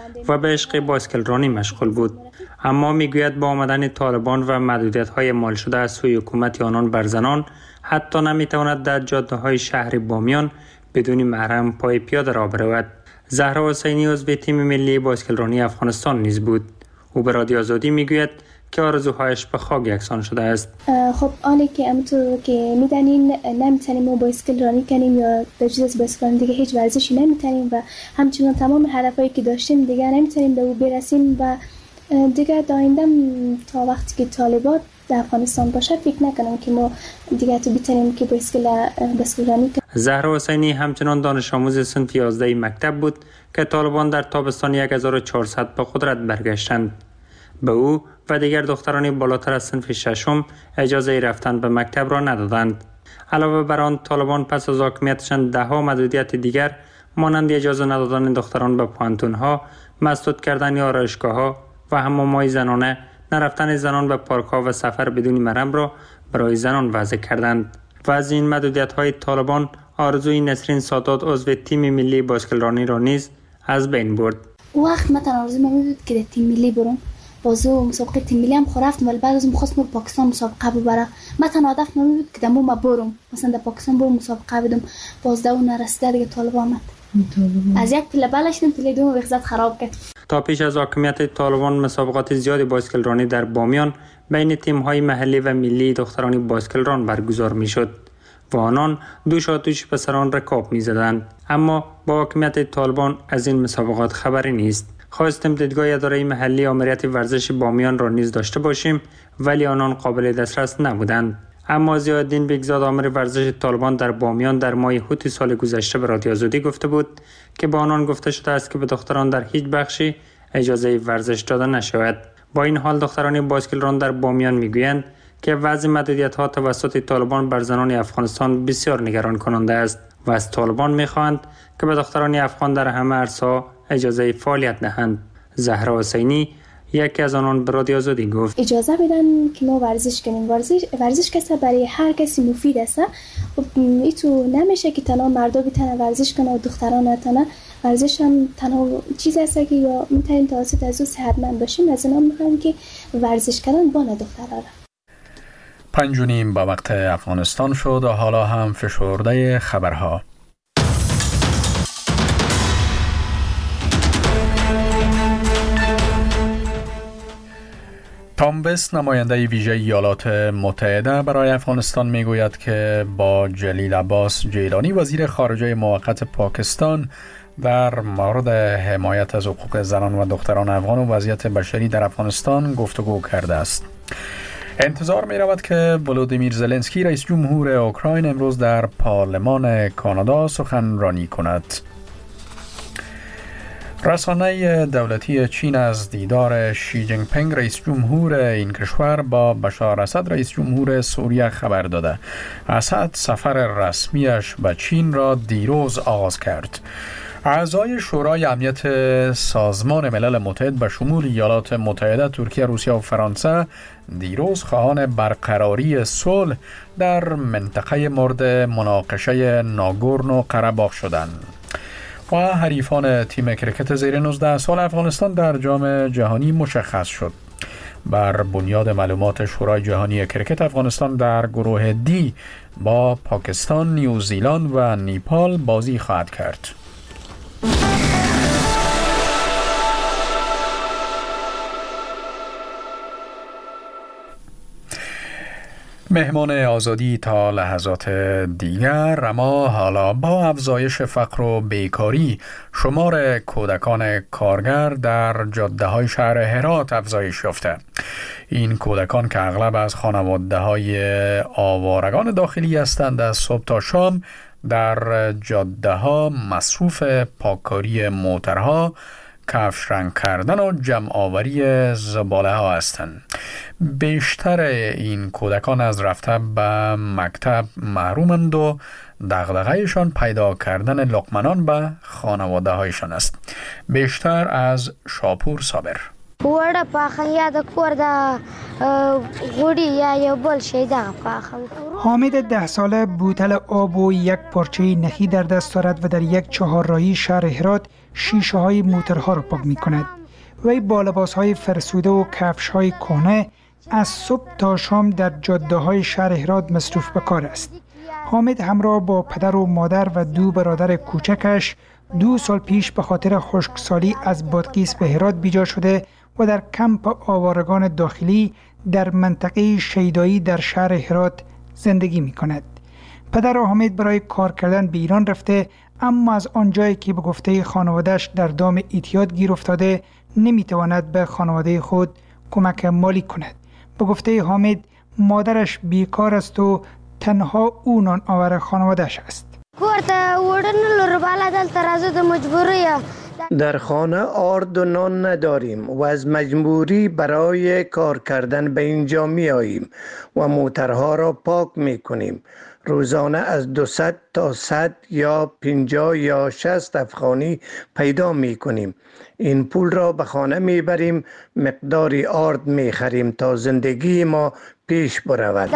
و به عشق بایسکل رانی مشغول بود. اما میگوید با آمدن طالبان و محدودیت‌های اعمال شده از سوی حکومت آنان بر زنان، حتی نمیتواند در جاده‌های شهر بامیان بدون محرم پای پیاده را برود. زهرا حسینی عضو تیم ملی بایسکل رانی افغانستان نیز بود. او به رادیو آزادی میگوید که آرزوهایش به خاک یکسان شده است. خب آنی که همونطور که میدانین نمیتونیم ما بایسکل رانی کنیم یا به جز از بایسکل رانی دیگه هیچ ورزشی نمیتونیم و همچنین تمام هدفهایی که داشتیم دیگه نمیتونیم به او برسیم و دیگه دایندم تا وقتی که طالبات در افغانستان باشه فکر نکنم که ما دیگه تو بتونیم که بایسکل بایسکل رانی کنیم. زهرا حسینی همچنان دانش آموز صنف یازده مکتب بود که طالبان در تابستان هزار و چهارصد به قدرت برگشتند. به او و دیگر دختران بالاتر از صنف ششم اجازه رفتن به مکتب را ندادند. علاوه بر آن، طالبان پس از حاکمیتشان ده ها محدودیت دیگر مانند اجازه ندادن دختران به پانتون‌ها، مسدود کردن آرایشگاه‌ها و حمام‌های زنانه، نرفتن زنان به پارک‌ها و سفر بدون محرم را برای زنان وضع کردند. و از این محدودیت‌های طالبان آرزوی نسرین سادات عضو تیم ملی بایسکل رانی را نیز از بین برد. وقت مثلا آرزو من بود که تیم ملی برم، بازو مسابقه تیم ملی هم خرفتم، ولی بعد از می‌خواستم پاکستان مسابقه ببرم. مثلا هدف من بود که دمو ما برم، مثلا در پاکستان برم مسابقه بدم، باز دو نرسیده دیگه طالبان آمد. از یک پله بالشتم پله دوم وقت خراب کرد. تا پیش از حاکمیت طالبان مسابقات زیادی بایسکل رانی در بامیان بین تیم‌های محلی و ملی دختران بایسکل ران برگزار می‌شد و آنان دوش آتوش پسران رکاب می‌زدند. اما با حاکمیت طالبان از این مسابقات خبری نیست. خواستم دیدگاه اداره محلی آمریت ورزش بامیان را نیز داشته باشیم، ولی آنان قابل دسترس نبودند. اما ضیاءالدین بگزاد آمر ورزش طالبان در بامیان در ماه هوت سال گذشته به رادیو آزادی گفته بود که با آنان گفته شده است که به دختران در هیچ بخشی اجازه ورزش داده نشود. با این حال دختران بایسکل ران در بامیان میگویند که وضع محدودیت‌ها توسط طالبان بر زنان افغانستان بسیار نگران کننده است و از طالبان می‌خواهند که به دختران افغان در همه عرصه‌ها اجازه فعالیت دهند. زهرا حسینی یکی از آنان به رادیو آزادی گفت اجازه بدن که ما ورزش کنیم. ورزش ورزش کسا برای هر کسی مفید است. ایتو نمیشه که تنها مردا بتونن ورزش کنن و دختران نتونن. ورزش هم تنها چیزی است که یا میتونیم توسط از او صحتمند باشیم. از اینا میخوایم که ورزش کردن با دختران. پنج و نیم با وقت افغانستان شد و حالا هم فشرده خبرها. تام وست نماینده ویژه ایالات متحده برای افغانستان میگوید که با جلیل عباس جیلانی وزیر خارجه موقت پاکستان در مورد حمایت از حقوق زنان و دختران افغان و وضعیت بشری در افغانستان گفتگو کرده است. انتظار می رود که ولودیمیر زلنسکی رئیس جمهور اوکراین امروز در پارلمان کانادا سخنرانی کند. رسانه دولتی چین از دیدار شی جین پینگ رئیس جمهور این کشور با بشار اسد رئیس جمهور سوریه خبر داده. اسد سفر رسمیش به چین را دیروز آغاز کرد. اعضای شورای امنیت سازمان ملل متحد به شمول ایالات متحده، ترکیه، روسیه و فرانسه دیروز خواهان برقراری صلح در منطقه مورد مناقشه ناگورنو قره‌باغ شدند. و حریفان تیم کرکت زیر نوزده سال افغانستان در جام جهانی مشخص شد. بر بنیاد معلومات شورای جهانی کرکت، افغانستان در گروه دی با پاکستان، نیوزیلند و نیپال بازی خواهد کرد. مهمان آزادی تا لحظات دیگر. اما حالا با افزایش فقر و بیکاری شمار کودکان کارگر در جاده های شهر هرات افزایش یافته. این کودکان که اغلب از خانواده های آوارگان داخلی هستند از صبح تا شام در جاده ها مصروف پاککاری موترها، کفش رنگ کردن و جمع آوری زباله ها هستند. بیشتر این کودکان از رفته به مکتب محرومند و دغدغه‌شان پیدا کردن لقمنان به خانواده هایشان است. بیشتر از شاپور صابر. وړه پاخه یا د کور د غوړي یا یو بل شی دغه پاخه. حامد ده ساله بوتل آب و یک پارچه نخی در دست دارد و در یک چهارراهی شهر هرات شیشه های موترها را پاک می کند. وی با لباس های فرسوده و کفش های کهنه از صبح تا شام در جاده های شهر هرات مصروف به کار است. حامد همراه با پدر و مادر و دو برادر کوچکش دو سال پیش به خاطر خشکسالی از بادغیس به هرات بیجا شده و در کمپ آوارگان داخلی در منطقه شیدایی در شهر هرات زندگی می کند. پدر حامد برای کار کردن به ایران رفته، اما از آنجایی که به گفته خانواده‌اش در دام اعتیاد گیر افتاده نمی تواند به خانواده خود کمک مالی کند. به گفته حامد مادرش بیکار است و تنها او نان آور خانواده‌اش است. در خانه آرد و نان نداریم و از مجبوری برای کار کردن به اینجا می آییم و موترها را پاک می کنیم. روزانه از دویست تا صد یا پنجاه یا شصت افغانی پیدا می کنیم. این پول را به خانه می بریم، مقداری آرد می خریم تا زندگی ما پیش برود.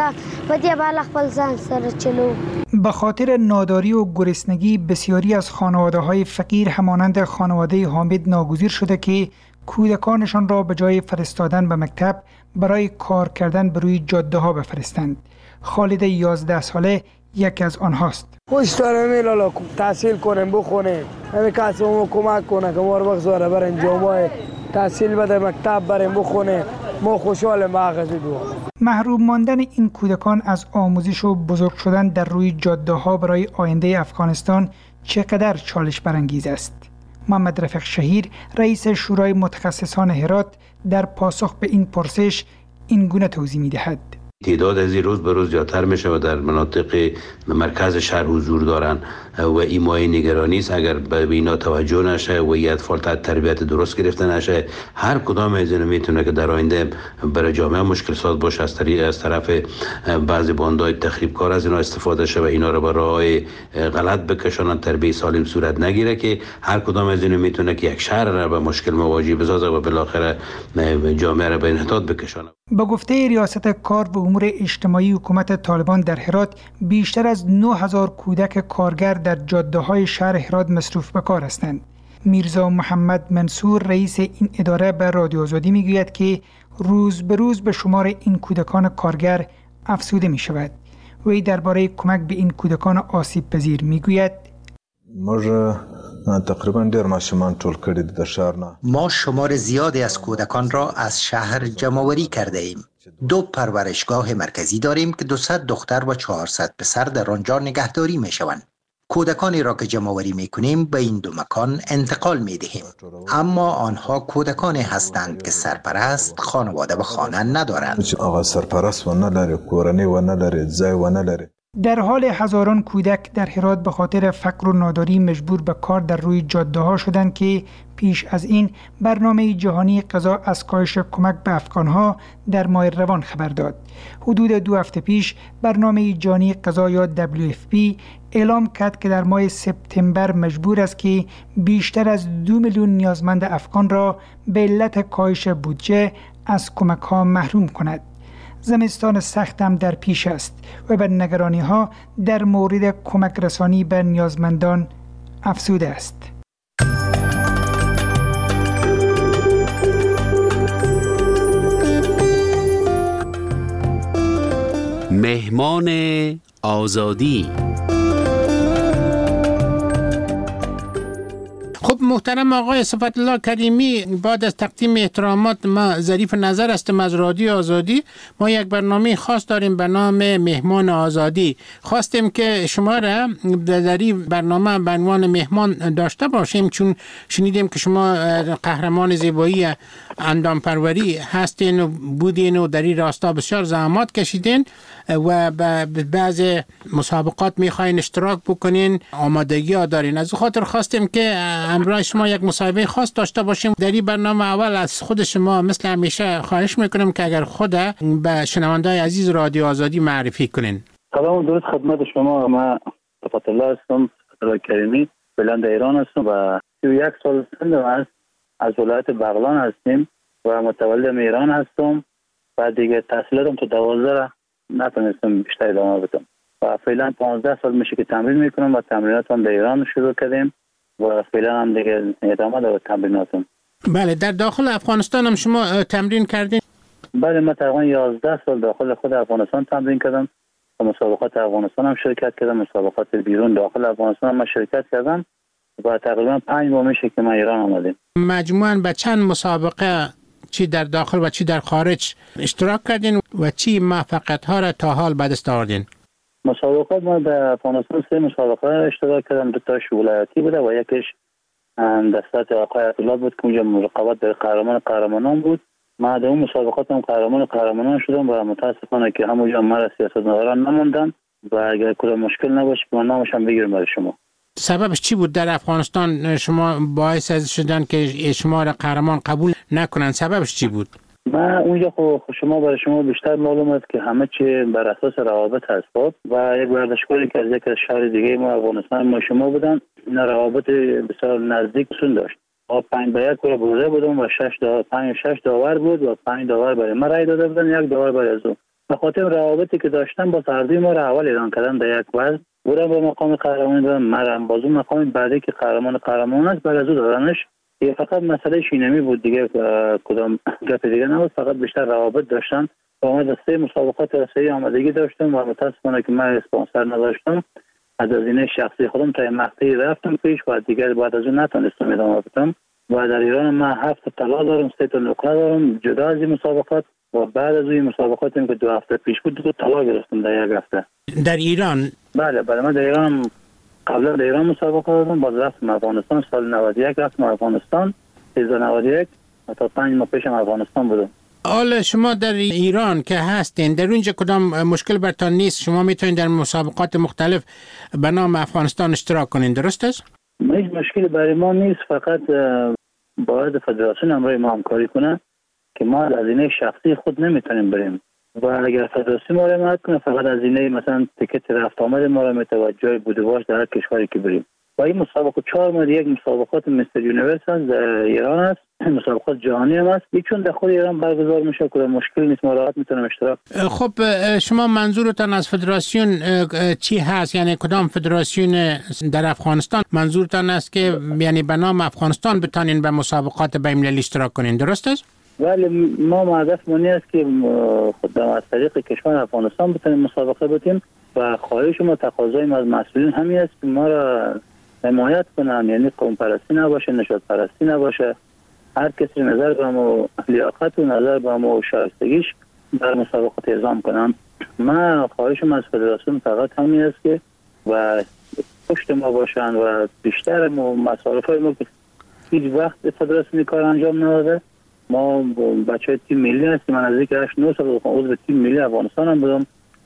به خاطر ناداری و گرسنگی بسیاری از خانواده های فقیر همانند خانواده حامد ناگزیر شده که کودکانشان را به جای فرستادن به مکتب برای کار کردن بر روی جاده ها بفرستند. خالد یازده ساله یکی از آنهاست. خوش دارم میلالا تحصیل کنیم بخونیم، همه کسی ما کمک کنه که ما رو بگذاره بریم جامعه تحصیل بده، مکتب بریم بخونیم، ما خوشحالیم به آغازی دو. محروم ماندن این کودکان از آموزش و بزرگ شدن در روی جاده ها برای آینده افغانستان چقدر چالش برانگیز است. محمد رفیق شهیر رئیس شورای متخصصان هرات در پاسخ به این پرسش این گونه توضیح می دهد. تعداد از این روز به روز زیادتر میشه و در مناطق مرکز شهر حضور دارن و این مایه نگرانی است اگر به اینا توجه نشه و این اطفال تحت تربیت درست گرفته نشه، هر کدام از اینا میتونه که در آینده برای جامعه مشکل ساز باشه. از طریق از طرف بعضی باندهای تخریبکار از اینا استفاده شه و اینا رو به راههای غلط بکشونن، تربیت سالم صورت نگیره که هر کدام از اینا میتونه که یک شهر رو به مشکل مواجه بسازه و بالاخره جامعه رو به انحطاط بکشونه. با گفته ریاست کار و امور اجتماعی حکومت طالبان در هرات، بیشتر از نه هزار کودک کارگر در جاده‌های شهر هرات مصروف به کار هستند. میرزا محمد منصور رئیس این اداره به رادیو آزادی میگوید که روز به روز به شمار این کودکان کارگر افزوده می شود. وی درباره کمک به این کودکان آسیب پذیر میگوید: ما تقریبا دیر ماشومان طول کردید در شهر نه. ما شمار زیادی از کودکان را از شهر جمع‌آوری کرده ایم. دو پرورشگاه مرکزی داریم که دویست دختر و چهارصد پسر در آنجا نگهداری می شوند. کودکانی را که جمع‌آوری می کنیم به این دو مکان انتقال می دهیم، اما آنها کودکانی هستند که سرپرست، خانواده و خانه ندارند. آقا سرپرست و نداره، کورنی و نداره، زای و نداره. در حال هزاران کودک در هرات به خاطر فقر و ناداری مجبور به کار در روی جاده ها شدند که پیش از این برنامه جهانی غذا از کاهش کمک به افغانها در ماه روان خبر داد. حدود دو هفته پیش برنامه جهانی غذا یا دبلیو اف پی اعلام کرد که در ماه سپتامبر مجبور است که بیشتر از دو میلیون نیازمند افغان را به علت کاهش بودجه از کمک ها محروم کند. زمستان سخت هم در پیش است و به نگرانی ها در مورد کمک رسانی به نیازمندان افزوده است. مهمان آزادی. خب محترم آقای صفت الله کریمی، بعد از تقدیم احترامات ما ظریف نظر هستم از رادیو آزادی. ما یک برنامه خاص داریم به نام مهمان آزادی. خواستیم که شما را در این برنامه به عنوان مهمان داشته باشیم، چون شنیدیم که شما قهرمان زیبایی اندام پروری هستین و بودین و در این راستا بسیار زحمات کشیدین و به بعض مسابقات میخواین اشتراک بکنین، آمادگی ها دارین. از خاطر خواستیم که همراه شما یک مصاحبه خاص داشته باشیم. در این برنامه اول از خود شما مثل همیشه خواهش میکنم که اگر خود به شنونده‌های عزیز رادیو آزادی معرفی کنین. سلام درود خدمت شما. من صفت الله هستم، صفت الله کریمی، فعلا در ایران هستم و سی و یک سال سنم است. از ولایت بغلان هستیم و متولد ایران هستم و دیگه تحصیلاتم تو دوازده نتونستم بیشتر ادامه بدم و فعلا پانزده سال میشه که تمرین میکنم و تمریناتم در ایران شروع کردیم و فعلا هم دیگه ادامه دارم تمریناتم. بله، در داخل افغانستان هم شما تمرین کردین؟ بله، من تقریبا یازده سال داخل خود افغانستان تمرین کردم و مسابقات افغانستان هم شرکت کردم، مسابقات بیرون داخل افغانستان هم شرکت کردم و تقریبا پنج ماه میشه که من ایران آمدیم. مجموعاً به چند مسابقه چی در داخل و چی در خارج اشتراک کردین و چی موفقیت ها را تا حال به دست آوردین؟ مسابقات ما در افغانستان سه مسابقه اشتراک کردم، دو تاش ولایتی بوده و یکیش دستات آقای عطی‌الله بود که اونجا رقابت در قهرمان قهرمانان بود. ما در اون مسابقات هم قهرمان قهرمانان شدم و متاسفانه که همونجا مرا سیاستمداران نموندن و اگر کدام مشکل نباشه که من نامشم بگیرم برای شما. سببش چی بود در افغانستان شما باعث از شدن که شما را قهرمان قبول نکنن؟ سببش چی بود؟ ما اونجا خب شما برای شما بیشتر معلوم است که همه چی بر اساس روابط هست و یک ورزشکاری که از یک شهر دیگه ما افغانستان ما شما بودن، این روابط بسیار نزدیک سون داشت. با پنج به یک کره بوده بودم و شش داور پنج شش داور بود و پنج داور برای ما رای داده بودن، یک داور برای از او. به خاطر روابطی که داشتم با سردی ما را اول اعلان کردن در یک وزن بودم به مقام قهرمان دادم، مرم بازو مقام بعدی که قهرمان قهرمان است برای از او دادنش. یه فقط مسئله شینمی بود دیگه، کدام گپ دیگه نبود، فقط بیشتر روابط داشتن. با ما دسته مسابقات رسایی آمادگی داشتم و متاسفانه که من اسپانسر نداشتم، از هزینه شخصی خودم تا مقطعی رفتم پیش و دیگه بعد از اون نتونستم ادامه بدم. و در ایران من هفت طلا دارم، سه تا نقره دارم جدا از این مسابقات و بعد از این مسابقات که دو هفته پیش بود دو طلا گرفتم در یک هفته. در ایران؟ بله بله، من در ایران قبلا در ایران مسابقه دادم، باز رفتم افغانستان، سال نود و یک رفتم افغانستان، سیزده نود و یک تا پنج ماه پیشم افغانستان بودم. حالا شما در ایران که هستین، در اونجا کدام مشکل برتان نیست؟ شما میتونید در مسابقات مختلف به نام افغانستان اشتراک کنین، درست است؟ هیچ مشکلی برای ما نیست، فقط باید فدراسیون همراه ما همکاری کنه که ما از هزینه شخصی خود نمیتونیم بریم و اگر فدراسیون ما را حمایت کنه فقط از هزینه مثلا تیکت رفت آمد ما را متوجه بوده باش در هر کشوری که بریم. و این مسابقه چهار ماه یک مسابقات مستر یونیورس هست در ایران است، مسابقات جهانی هم است، چون در خود ایران برگزار میشه که مشکل نیست، ما راحت میتونیم اشتراک. خب شما منظورتان از فدراسیون چی هست؟ یعنی کدام فدراسیون در افغانستان منظورتان است که یعنی به نام افغانستان بتانین به مسابقات بین‌المللی اشتراک کنین، درست است؟ ولی ما هدف مونی است که خود از طریق کشور افغانستان بتونیم مسابقه بتیم و خواهش ما تقاضای ما از مسئولین همین است که ما را حمایت کنن، یعنی قوم پرستی نباشه، نژاد پرستی نباشه، هر کسی نظر به مو لیاقت و نظر به مو شایستگیش در مسابقات اعزام کنن. من خواهشم از فدراسیون فقط همین است که و پشت ما باشن و بیشتر مو مصارفای ما که هیچ وقت فدراسیون کار انجام نداده. ما بچه تیم ملی هستیم، من از یک هشت نه سال عضو تیم ملی افغانستان هم بودم.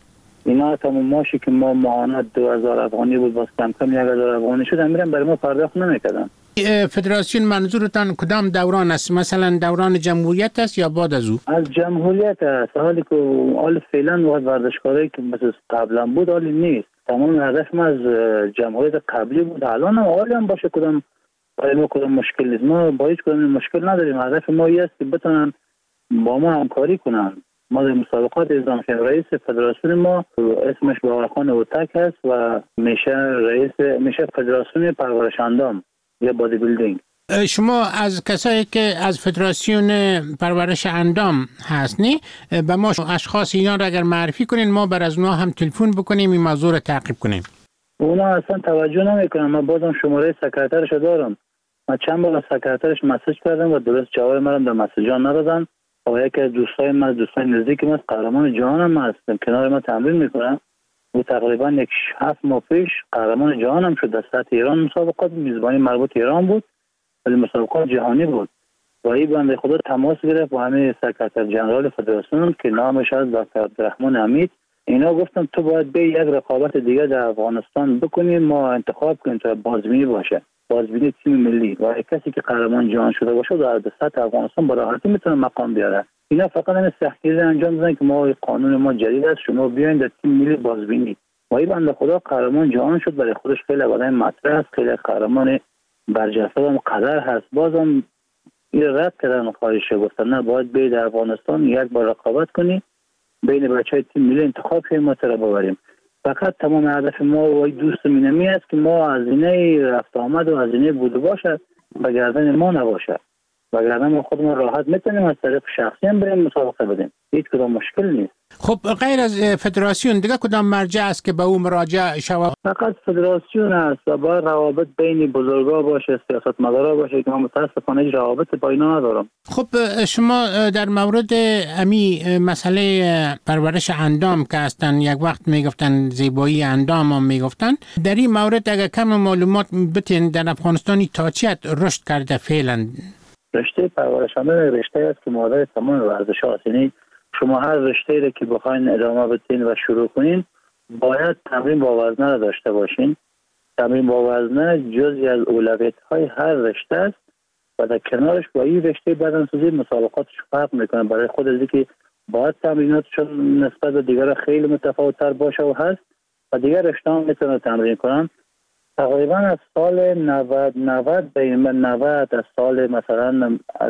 اینا تمام ماشی که ما ماهانه دو هزار افغانی بود، باز کم کم یک هزار افغانی شد، میرم برای ما پرداخت نمیکردن. فدراسیون منظورتان کدام دوران است؟ مثلا دوران جمهوریت است یا بعد از او؟ از جمهوریت است، حالی که حال فعلا وقت ورزشکاری که مثل قبلا بود حالی نیست. تمام هدف ما از جمهوریت قبلی بود، الان هم حالی هم باشه کدام برای ما کدام مشکل نیست، ما با هیچ کدام مشکل نداریم. هدف ما این است که بتونن با ما همکاری کنن. ما در مسابقات اعزام شدیم، رئیس فدراسیون ما اسمش باقرخان اوتک هست و میشه رئیس میشه فدراسیون پرورش اندام یا بادی بیلدینگ. شما از کسایی که از فدراسیون پرورش اندام هستنی به ما اشخاص اینا را اگر معرفی کنین ما بر از اونا هم تلفن بکنیم این موضوع را تعقیب کنیم. اونا اصلا توجه نمیکنن. من بازم شماره سکرترش دارم، من چند بار از سکرترش مسیج کردم و درست جواب منم در مسیجا ندادن. و یکی از دوستای من دوستای نزدیک من قهرمان جهان هم هستم، کنار ما تمرین میکنم و تقریبا یک هفت ماه پیش قهرمان جهان هم شد. در سطح ایران مسابقات میزبانی مربوط ایران بود ولی مسابقات جهانی بود و این بنده خدا تماس گرفت با همین سکرتر جنرال فدراسیون که نامش از دکتر عبدالرحمن حمید. اینا گفتم تو باید به یک رقابت دیگه در افغانستان بکنیم، ما انتخاب کنیم تا بازبینی باشه، بازبینی تیم ملی و کسی که قهرمان جهان شده باشه در سطح افغانستان با راحتی میتونه مقام بیاره. اینا فقط همین سختگیری انجام میدن که ما قانون ما جدید است، شما بیاین در تیم ملی بازبینی. و این بنده خدا قهرمان جهان شد، برای خودش خیلی آدم مطرح است، خیلی قهرمان برجسته و قدر هست. بازم این رد کردن خواهش گفتن نه باید بیاید در افغانستان یک بار رقابت کنی بین بچهای تیم ملی انتخاب کنیم ما تر ببریم. فقط تمام هدف ما و دوست مینمی است که ما هزینه رفت آمد و هزینه بوده باشه و گردن ما نباشه و گردن ما خودمون راحت میتونیم از طریق شخصی هم بریم مسابقه بدیم، هیچ کدام مشکل نیست. خب غیر از فدراسیون دیگه کدام مرجع است که به او مراجعه شود؟ فقط فدراسیون است و باید روابط بین بزرگا باشه، سیاستمدارا باشه که من متاسفانه هیچ روابط با اینا ندارم. خب شما در مورد امی مسئله پرورش اندام که هستن یک وقت میگفتن زیبایی اندام هم میگفتن، در این مورد اگر کم معلومات بتین در افغانستانی تا چیت رشد کرده فعلا؟ رشته پرورش اندام رشته است که مادر تمام ورزش‌ها است. یعنی شما هر رشته‌ای را که بخواین ادامه بدین و شروع کنین باید تمرین با وزنه را داشته باشین. تمرین با وزنه جزئی از اولویت‌های هر رشته است و در کنارش با این رشته بدنسازی مسابقاتش فرق میکنه. برای خود از اینکه باید تمریناتشون نسبت به دیگر خیلی متفاوت‌تر باشه و هست و دیگر رشته‌ها میتونن تمرین کنن. تقریبا از سال نود نود به این نود از سال مثلا از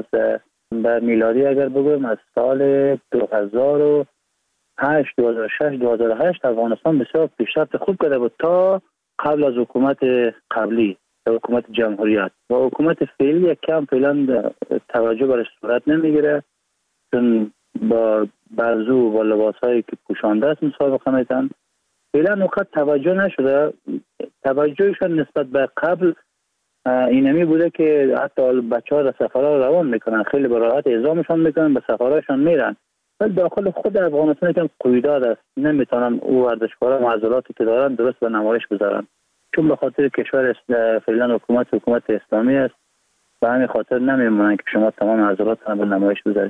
بر میلادی اگر بگویم از سال دو هزار و هشت دو هزار و شش دو هزار و هشت افغانستان بسیار پیشرفت خوب کرده بود تا قبل از حکومت قبلی حکومت جمهوریت و حکومت فعلی کم فعلا توجه برش صورت نمیگیره چون با بازو و لباسایی که پوشانده است مسابقه میتن فعلا نقطه توجه نشده. توجهشون نسبت به قبل اینمی بوده که حتی بچه ها در سفرها روان میکنن، خیلی به راحت اعزامشان میکنن، به سفرهاشان میرن ولی داخل خود افغانستان یکم قیوداد است، نمیتونن او ورزشکارا معضلاتی که دارن درست به نمایش بذارن چون به خاطر کشور فعلا حکومت حکومت اسلامی است و همین خاطر نمیمونن که شما تمام معضلات به نمایش بذارید.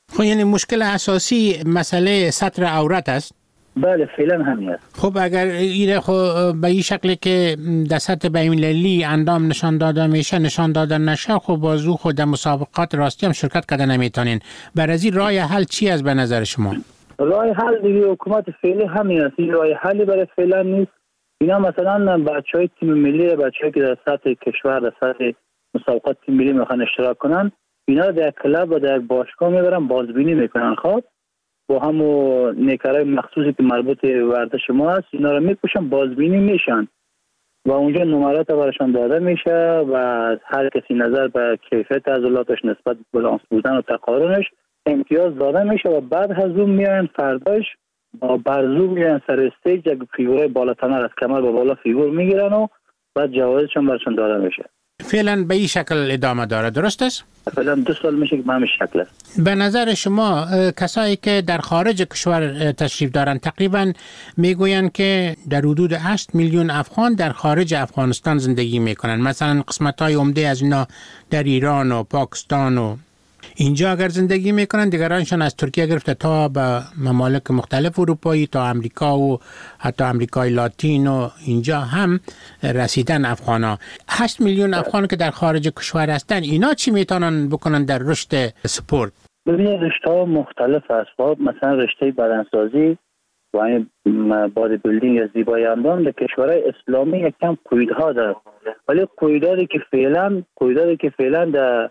خب یعنی مشکل اساسی مسئله سطر عورت است؟ بله فعلا همین است. خب اگر این خب به این شکلی که در سطح بین‌المللی اندام نشان داده میشه نشان داده نشه خب بازو خود در مسابقات راستی هم شرکت کرده نمیتونین. بر از این راه حل چی است به نظر شما؟ راه حل دیگه حکومت فعلی همین است. این راه حلی برای فعلا نیست. اینا مثلا بچهای تیم ملی، بچه‌ای که در سطح کشور در سطح مسابقات تیم ملی میخوان اشتراک کنن، اینا در کلاب و در باشگاه میبرن بازبینی میکنن. خب با همون نیکرای مخصوصی که مربوط ورزش ما هست اینا رو میپوشن بازبینی میشن و اونجا نمرات براشون داده میشه و هر کسی نظر به کیفیت عضلاتش نسبت به بالانس بودن و تقارنش امتیاز داده میشه و بعد از اون میان فرداش با برزو میان سر استیج یک فیگورای بالاتر از کمر به بالا فیگور میگیرن و بعد جوایزشون براشون داده میشه. فعلا به این شکل ادامه داره، درست است؟ فعلا دو سال میشه که به همین شکل است. به نظر شما کسایی که در خارج کشور تشریف دارن تقریبا میگویند که در حدود هشت میلیون افغان در خارج افغانستان زندگی میکنن. مثلا قسمت‌های عمده از اینا در ایران و پاکستان و اینجا اگر زندگی میکنن، دیگرانشان از ترکیه گرفته تا به ممالک مختلف اروپایی تا امریکا و حتی امریکای لاتین و اینجا هم رسیدن افغانا. هشت میلیون افغان که در خارج کشور هستن، اینا چی میتونن بکنن در رشد سپورت؟ ببینید رشته مختلف است. مثلا رشته بدنسازی و این بادی بیلدینگ یا زیبایی اندام در کشورهای اسلامی یک کم قیودها داره، ولی قیوداتی که فعلا قیوداتی که فعلا در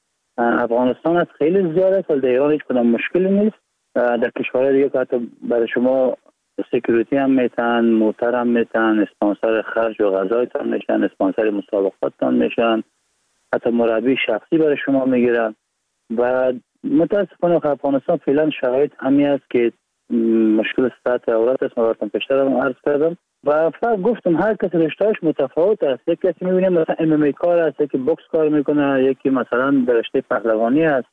افغانستان است خیلی زیاده است. در ایران هیچ کدام مشکلی نیست. در کشورهای دیگه که حتی برای شما سکیوریتی هم میتن، موتر هم میتن، اسپانسر خرج و غذایتان میشن، اسپانسر مسابقاتتان میشن، حتی مربی شخصی برای شما میگیرن. و متاسفانه افغانستان فعلا شرایط همین است که مشکل سطح عورت است. ما براتون پیشتر هم عرض کردم و فقط گفتم هر کسی رشته‌اش متفاوت است. یک کسی می‌بینیم مثلا ام ام ای کار است، یکی بوکس کار میکنه، یکی مثلا در رشته پهلوانی است.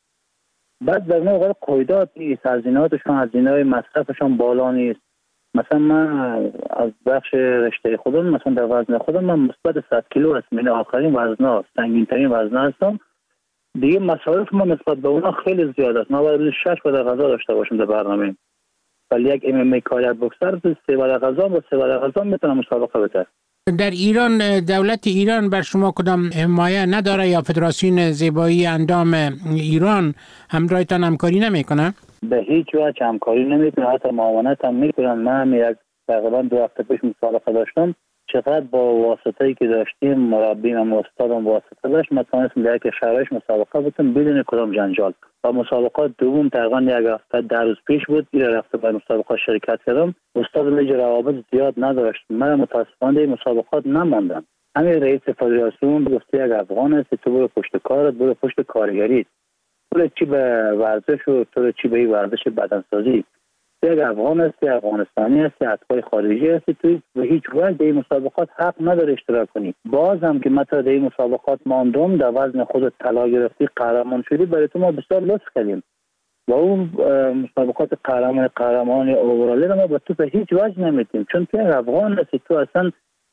بعد در نوع قیودات نیست، هزینه‌هاشون هزینه‌های مصرفشون بالا نیست. مثلا من از بخش رشته خودم مثلا در وزن خودم من مثبت صد کیلو هستم، این آخرین وزنا، سنگین‌ترین وزنا هستم. دیگه مصارف ما نسبت به اونا خیلی زیاد است. ما باید شش بار غذا داشته باشیم در برنامه. ولی یک ام ام ای کار بوکسر سه بار غذا با سه بار غذا میتونه مسابقه بده. در ایران دولت ایران بر شما کدام حمایت نداره یا فدراسیون زیبایی اندام ایران همراهتان همکاری نمیکنه؟ به هیچ وجه همکاری نمیکنه، حتی معاونت هم میکنن. من یک تقریبا دو هفته پیش مسابقه داشتم، چقدر با واسطه‌ای که داشتیم مربیم و استادم واسطه داشت، من تونستم در یک شهرش مسابقه بودم بدون کدام جنجال. و مسابقات دوم تقریبا یک هفته در روز پیش بود، این رفته به مسابقات شرکت کردم. استاد لیگ روابط زیاد نداشت، من متاسفانه این مسابقات نماندم. همین رئیس فدراسیون گفته یک افغان است تو برو پشت کارت، برو پشت کارگری، تو چی به ورزش و تو چی به ورزش بدنسازی. یک افغان هستی، افغانستانی هستی، اتباع خارجی هستی، توی به هیچ وجه در این مسابقات حق نداره اشتراک کنی. باز هم که مثلا در این مسابقات ماندم، در وزن خودت طلا گرفتی، قهرمان شدی، برای تو ما بسیار لطف کردیم و اون مسابقات قهرمان قهرمان اوورالی ما به تو به هیچ وجه نمیدیم، چون تو یک افغان هستی. تو اصلا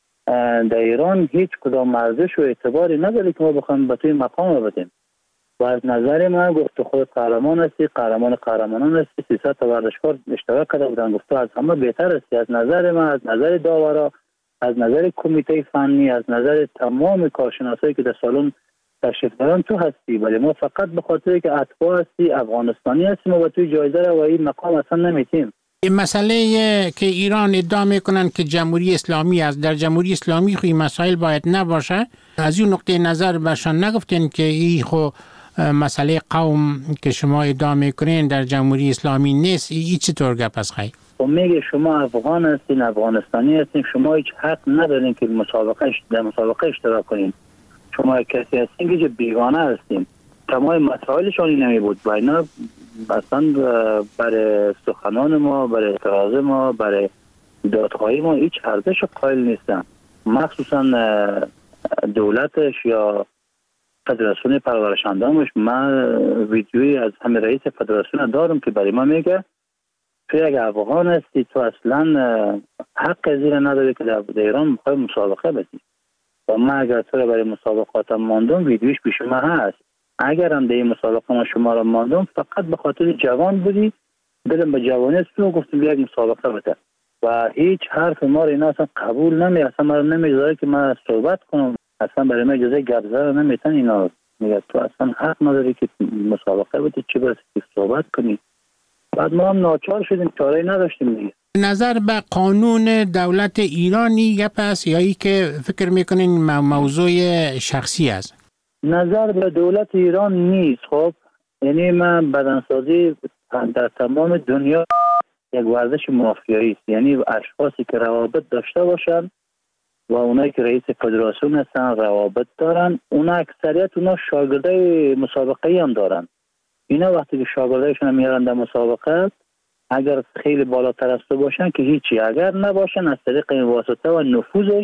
در ایران هیچ کدام ارزش و اعتباری نداری که ما بخوایم به توی مقام بدیم. و از نظر من گفت خود قهرمان هستی، قهرمان قهرمانان هستی، سیصد تا ورزشکار اشتراک کرده بودن، گفت از همه بهتر هستی. از نظر من، از نظر داورا، از نظر کمیته فنی، از نظر تمام کارشناسایی که در سالن تشریف دارن تو هستی، ولی ما فقط به خاطر که اتباع هستی، افغانستانی هستیم و توی جایزه رو و این مقام اصلا نمیتیم. این مسئله که ایران ادعا میکنن که جمهوری اسلامی است، در جمهوری اسلامی خو این مسائل باید نباشه. از این نقطه نظر برشان نگفتین که این خو مسئله قوم که شما ادعا میکنین در جمهوری اسلامی نیست؟ این چطور گپ است خیلی؟ خب میگه شما افغان هستین، افغانستانی هستین، شما هیچ حق ندارین که مسابقه در مسابقه اشتراک کنین. شما کسی هستین که بیگانه هستین. تمام مسائلشون نمی بود و اینا اصلا برای سخنان ما، برای اعتراض ما، برای دادخواهی ما هیچ ارزش قائل نیستن. مخصوصا دولتش یا فدراسیون پرورش اندامش. من ویدیویی از همه رئیس فدراسیون دارم که برای ما میگه تو یک افغان هستی، تو اصلا حق زیر نداری که در ایران میخوای مسابقه بدی. و من اگر تو رو برای مسابقاتم ماندم، ویدیویش پیش من هست. اگر هم در این مسابقه ما شما را ماندم فقط به خاطر جوان بودی، دلم به جوانی است و گفتم یک مسابقه بده و هیچ حرف ما را اینا اصلا قبول نمی، اصلا ما نمیذاره که من صحبت کنم، اصلا برای من اجازه گپ زدن نمیتن. اینا میگه تو اصلا حق نداری که مسابقه بده، چه برسه که صحبت کنی. بعد ما هم ناچار شدیم، چاره‌ای نداشتیم دیگه. نظر به قانون دولت ایرانی گپ است یا ای که فکر میکنین موضوع شخصی است؟ نظر به دولت ایران نیست. خب یعنی من بدنسازی در تمام دنیا یک ورزش مافیایی است، یعنی اشخاصی که روابط داشته باشن و اونایی که رئیس فدراسیون هستن روابط دارن، اونا اکثریت اونا شاگردای مسابقه هم دارن. اینا وقتی که شاگردایشون میارن در مسابقه، اگر خیلی بالاتر از تو باشن که هیچی، اگر نباشن از طریق این واسطه و نفوذش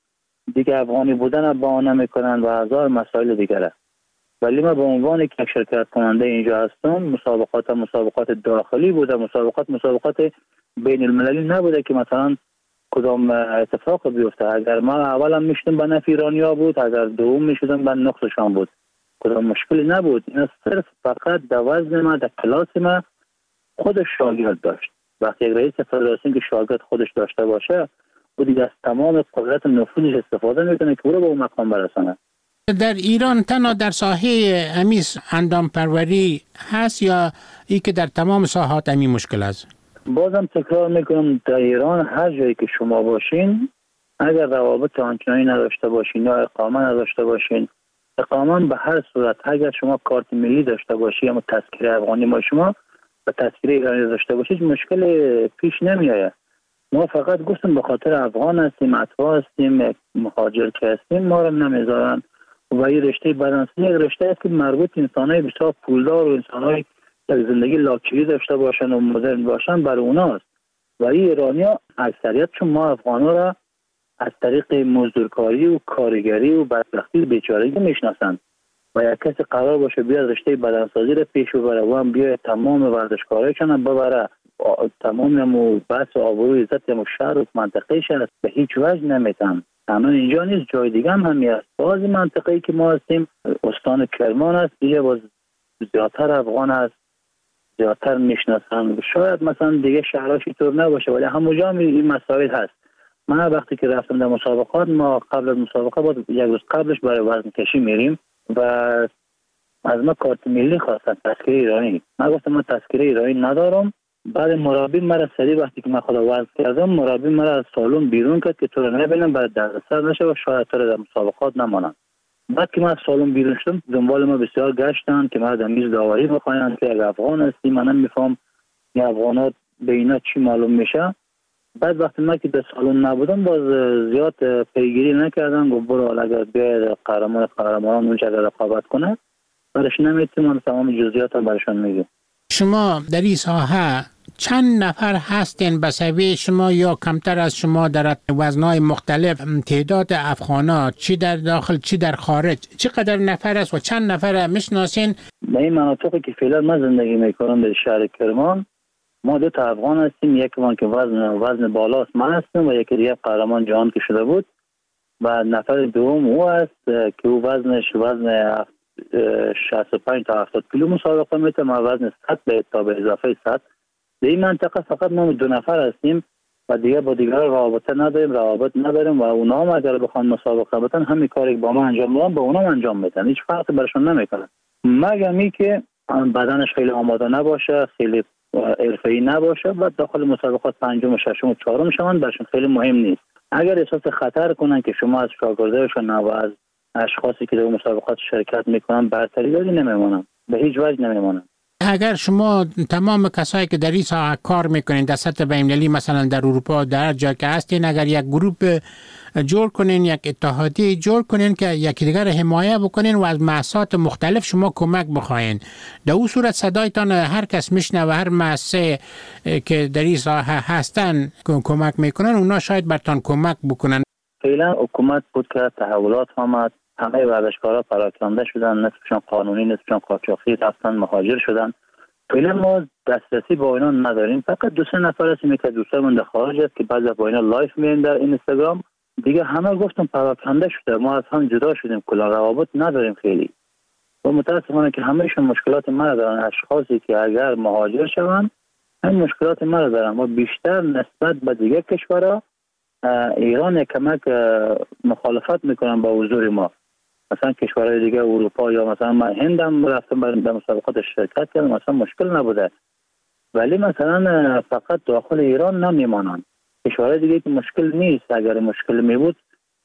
دیگه افغانی بودن با نمیکنن و هزار مسائل دیگره. ولی ما به عنوان یک شرکت کننده اینجا هستم، مسابقات مسابقات داخلی بوده، مسابقات مسابقات بین المللی نبوده که مثلا کدام اتفاق بیفته. اگر ما اولا میشدم به نفع ایرانیا بود، اگر دوم میشدم به نقصشان بود، کدام مشکلی نبود. اینا صرف فقط در وزن ما، در کلاس ما خودش شاگرد داشت. وقتی یک رئیس فدراسیون که شاگرد خودش داشته باشه، او دیگه از تمام قدرت نفوذش استفاده میکنه که او رو به اون مقام برسانه. در ایران تنها در ساحه امیز اندام پروری هست یا ای که در تمام ساحات امی مشکل است؟ بازم تکرار میکنم، در ایران هر جایی که شما باشین، اگر روابط آنچنانی نداشته باشین یا اقامه نداشته باشین، اقامه به هر صورت، اگر شما کارت ملی داشته باشی یا تذکره افغانی ما شما به تذکره ایرانی داشته باشید، مشکل پیش نمیآید. ما فقط گفتم به خاطر افغان هستیم، اتباع هستیم، مهاجر که هستیم، ما رو نمیذارن. و این رشته بدنسازی یک رشته است که مربوط انسانای بسیار پولدار و انسانای یک زندگی لاکچری داشته باشن و مدرن باشن برای اوناست. و این ایرانیا اکثریت چون ما افغانا را از طریق مزدورکاری و کارگری و بدبختی و بیچارگی میشناسند و یک کسی قرار باشه بیاد رشته بدنسازی را پیش ببره و هم بیاد تمام ورزشکارایشان هم ببره، تمام و بحث آبرو عزت و شهر و منطقه شهر به هیچ وجه نمیتن. تنها اینجا نیست، جای دیگه هم همی هست. بعضی منطقه‌ای که ما هستیم استان کرمان است، دیگه باز زیادتر افغان است، زیادتر میشناسن. شاید مثلا دیگه شهرهاش اینطور نباشه ولی همونجا هم این مسائل هست. من وقتی که رفتم در مسابقات، ما قبل از مسابقه بود یک روز قبلش برای وزن کشی میریم و از ما کارت ملی خواستن، تذکره ایرانی. من گفتم من تذکره ایرانی ندارم. بعد مربی مرا سری وقتی که من خدا وزن کردم، مربی مرا از سالن بیرون کرد که تو رو نبینم، بعد دردسر نشه و شاید تو رو در مسابقات نمانم. بعد که من از سالن بیرون شدم، دنبال ما بسیار گشتن که ما در میز داوری بخواین که اگر افغان هستی، من نمیفهم این افغانات به اینا چی معلوم میشه. بعد وقتی من که در سالن نبودم، باز زیاد پیگیری نکردم، گفت برو اگر بیاید قهرمان قهرمانان اونجا رقابت کنه، برش نمیتونم تمام جزئیات رو برشان میگم. شما در این ساحه چند نفر هستین به سوی شما یا کمتر از شما در وزنهای مختلف؟ تعداد افغانا چی در داخل چی در خارج چقدر نفر است و چند نفر میشناسین؟ در این مناطقی که فعلا من زندگی میکنم در شهر کرمان، ما دو تا افغان هستیم. یکی من که وزن وزن بالاست من هستم و یکی دیگه قهرمان جهان که شده بود و نفر دوم او است که او وزنش وزن شصت و پنج تا هفتاد کیلو مسابقه میته، ما وزن صد تا به اضافه صد. در این منطقه فقط ما دو نفر هستیم و دیگه با دیگر رابطه نداریم، روابط نداریم و اونا هم اگر بخوان مسابقه بدن همین کاری که با ما انجام میدن با اونا هم انجام میدن، هیچ فرقی برشون نمیکنه. مگر می که بدنش خیلی آماده نباشه، خیلی حرفه‌ای نباشه، بعد داخل مسابقات پنجم و ششم و چهارم شوند، برشون خیلی مهم نیست. اگر احساس خطر کنن که شما از شاگردایشون و از اشخاصی که در مسابقات شرکت میکنن برتری داری، نمیمونن، به هیچ وجه نمیمونن. اگر شما تمام کسایی که در این ساحه کار میکنین در سطح بین‌المللی، مثلا در اروپا در جا که هستین، اگر یک گروه جور کنین، یک اتحادیه جور کنین که یکی دیگر حمایه بکنین و از مؤسسات مختلف شما کمک بخواین، در اون صورت صدایتان هر کس میشنه و هر مؤسسه که در این ساحه هستن کمک میکنن، اونا شاید برتان کمک بکنن. فعلا حکومت بود که تحولات آمد، همه ورزشکارا پراکنده شدن، نصفشون قانونی نصفشون قاچاقی رفتن مهاجر شدن. فعلا ما دسترسی با اینا نداریم، فقط دو سه نفر هستیم که دوستان در خارج است که بعضی با اینا لایف میرن در اینستاگرام. دیگه همه گفتم پراکنده شده، ما از هم جدا شدیم، کلا روابط نداریم خیلی. و متاسفانه که همهشون مشکلات ما دارن. اشخاصی که اگر مهاجر شوند این مشکلات ما دارن و بیشتر نسبت به دیگه کشورها ایران کمک مخالفت میکنن با حضور ما. مثلا کشورهای دیگه اروپا یا مثلا من هندم رفتم به مسابقات شرکت کردم، مثلا مشکل نبوده، ولی مثلا فقط داخل ایران نمیمانند. کشورهای دیگه که مشکل نیست. اگر مشکل می بود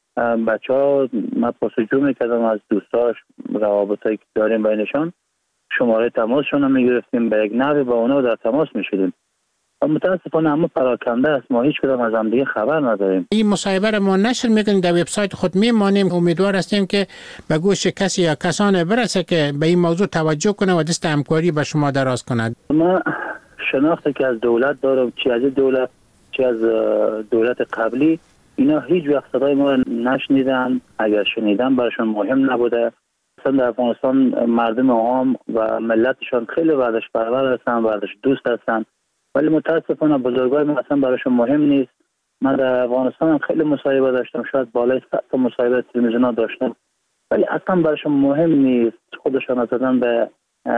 بچه ها من پرسجو میکردم از دوستاش، روابطایی که داریم بینشان، شماره تماسشون رو میگرفتیم، به یک نحوی با اونا در تماس میشدیم. متاسفانه همه پراکنده است، ما هیچ کدام از هم دیگه خبر نداریم. این مصاحبه را ما نشر میکنیم، در وبسایت خود میمانیم. امیدوار هستیم که به گوش کسی یا کسان برسه که به این موضوع توجه کنه و دست همکاری به شما دراز کند. ما شناختی که از دولت دارم، چی از دولت چی از دولت قبلی، اینا هیچ وقت صدای ما نشنیدن. اگر شنیدن براشون مهم نبوده. مثلا در افغانستان مردم عام و ملتشان خیلی ورزش پرور هستن، ورزش دوست هستن، ولی متاسفانه بزرگای ما اصلا براشون مهم نیست. من در افغانستان هم خیلی مصاحبه داشتم، شاید بالای صد تا مصاحبه تلویزیون داشتم، ولی اصلا براشون مهم نیست. خودشان زدن به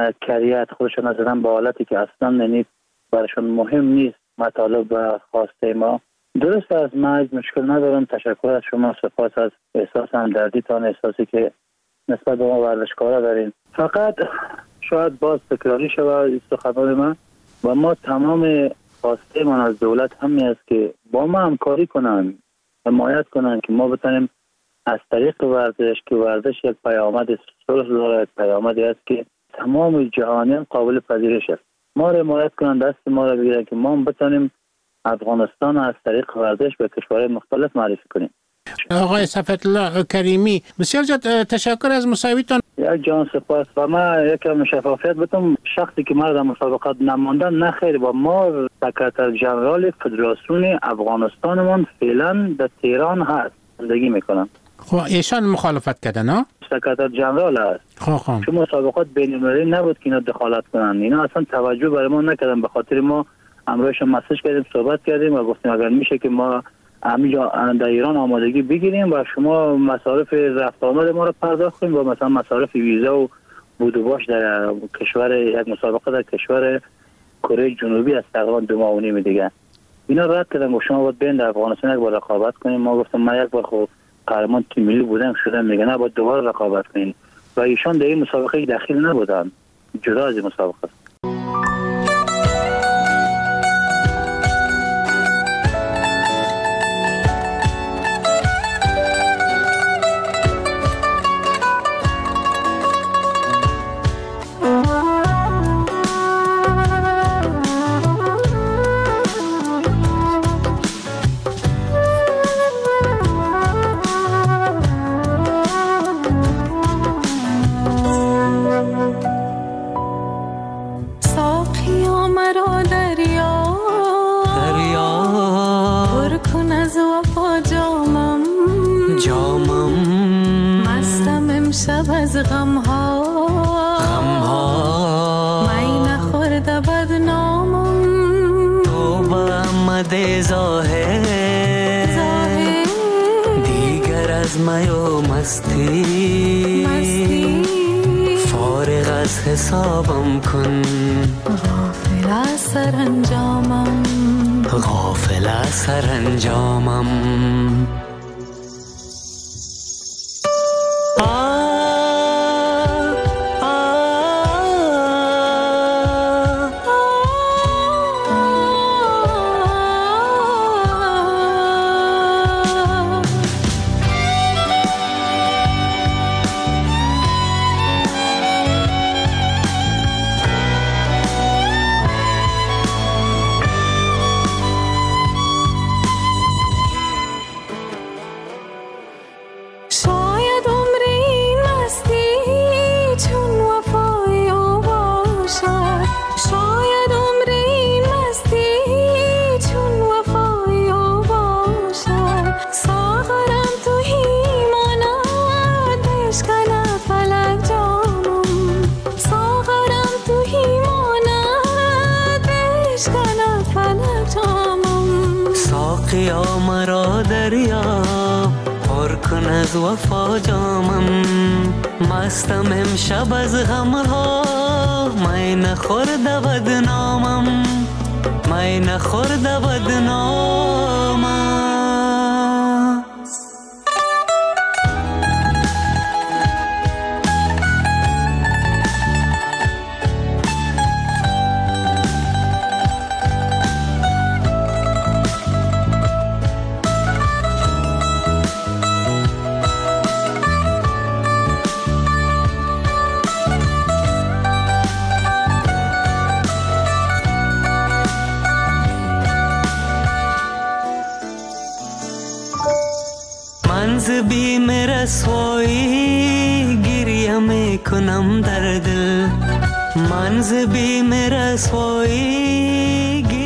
کریت، خودشان زدن به حالتی که اصلا یعنی براشون مهم نیست مطالب و خواسته ما. درست از ما مشکل ندارم. تشکر از شما، سپاس از احساس همدردیتان، احساسی که نسبت به ما ورزشکارا دارین. فقط شاید باز تکراری شود سخنان من و ما تمام خواسته من از دولت همین است که با ما همکاری کنن، حمایت کنن که ما بتونیم از طریق ورزش، که ورزش یک پیامد صلح داره، یک پیامدی است که تمام جهانیان قابل پذیرش است، ما را حمایت کنن، دست ما را بگیرن که ما بتونیم افغانستان از طریق ورزش به کشورهای مختلف معرفی کنیم. آقای صفوتالله کریمی، بسیار زیاد تشکر از مصاحبتان. یک جان سپاس. و ما یکم شفافیت بتم، شخصی که ما در مسابقات نماندن نه خیر، با ما سکرتر جنرال فدراسیون افغانستانمان فعلا در تهران هست، زندگی میکنن. خب ایشان مخالفت کردن ها؟ سکرتر جنرال هست. خب خب. چون مسابقات بین‌المللی نبود که اینا دخالت کنن، اینا اصلا توجه برای ما نکردن. به خاطر ما امروز مسیج کردیم، صحبت کردیم و گفتیم اگر میشه که ما همینجا در ایران آمادگی بگیریم و شما مصارف رفت آمد ما رو پرداخت کنیم و مثلا مصارف ویزا و بود و باش در کشور، یک مسابقه در کشور کره جنوبی است تقریبا دو ماه و نیم دیگه. اینا رد کردن و شما باید بین در افغانستان یک بار رقابت کنیم. ما گفتم من یک بار خب قهرمان تیم ملی بودم شدم، میگه نه باید دوباره رقابت کنیم و ایشان در این مسابقه داخل نبودن، جدا از این مسابقه. حسابم کن، غافل از سرانجامم، غافل از سرانجامم. پر کن از وفا جامم، مستم امشب از غمها، می نخورده بدنامم، می نخورده بدنامم. منز بیم رسوایی گریه میکنم در دل، منز بیم رسوایی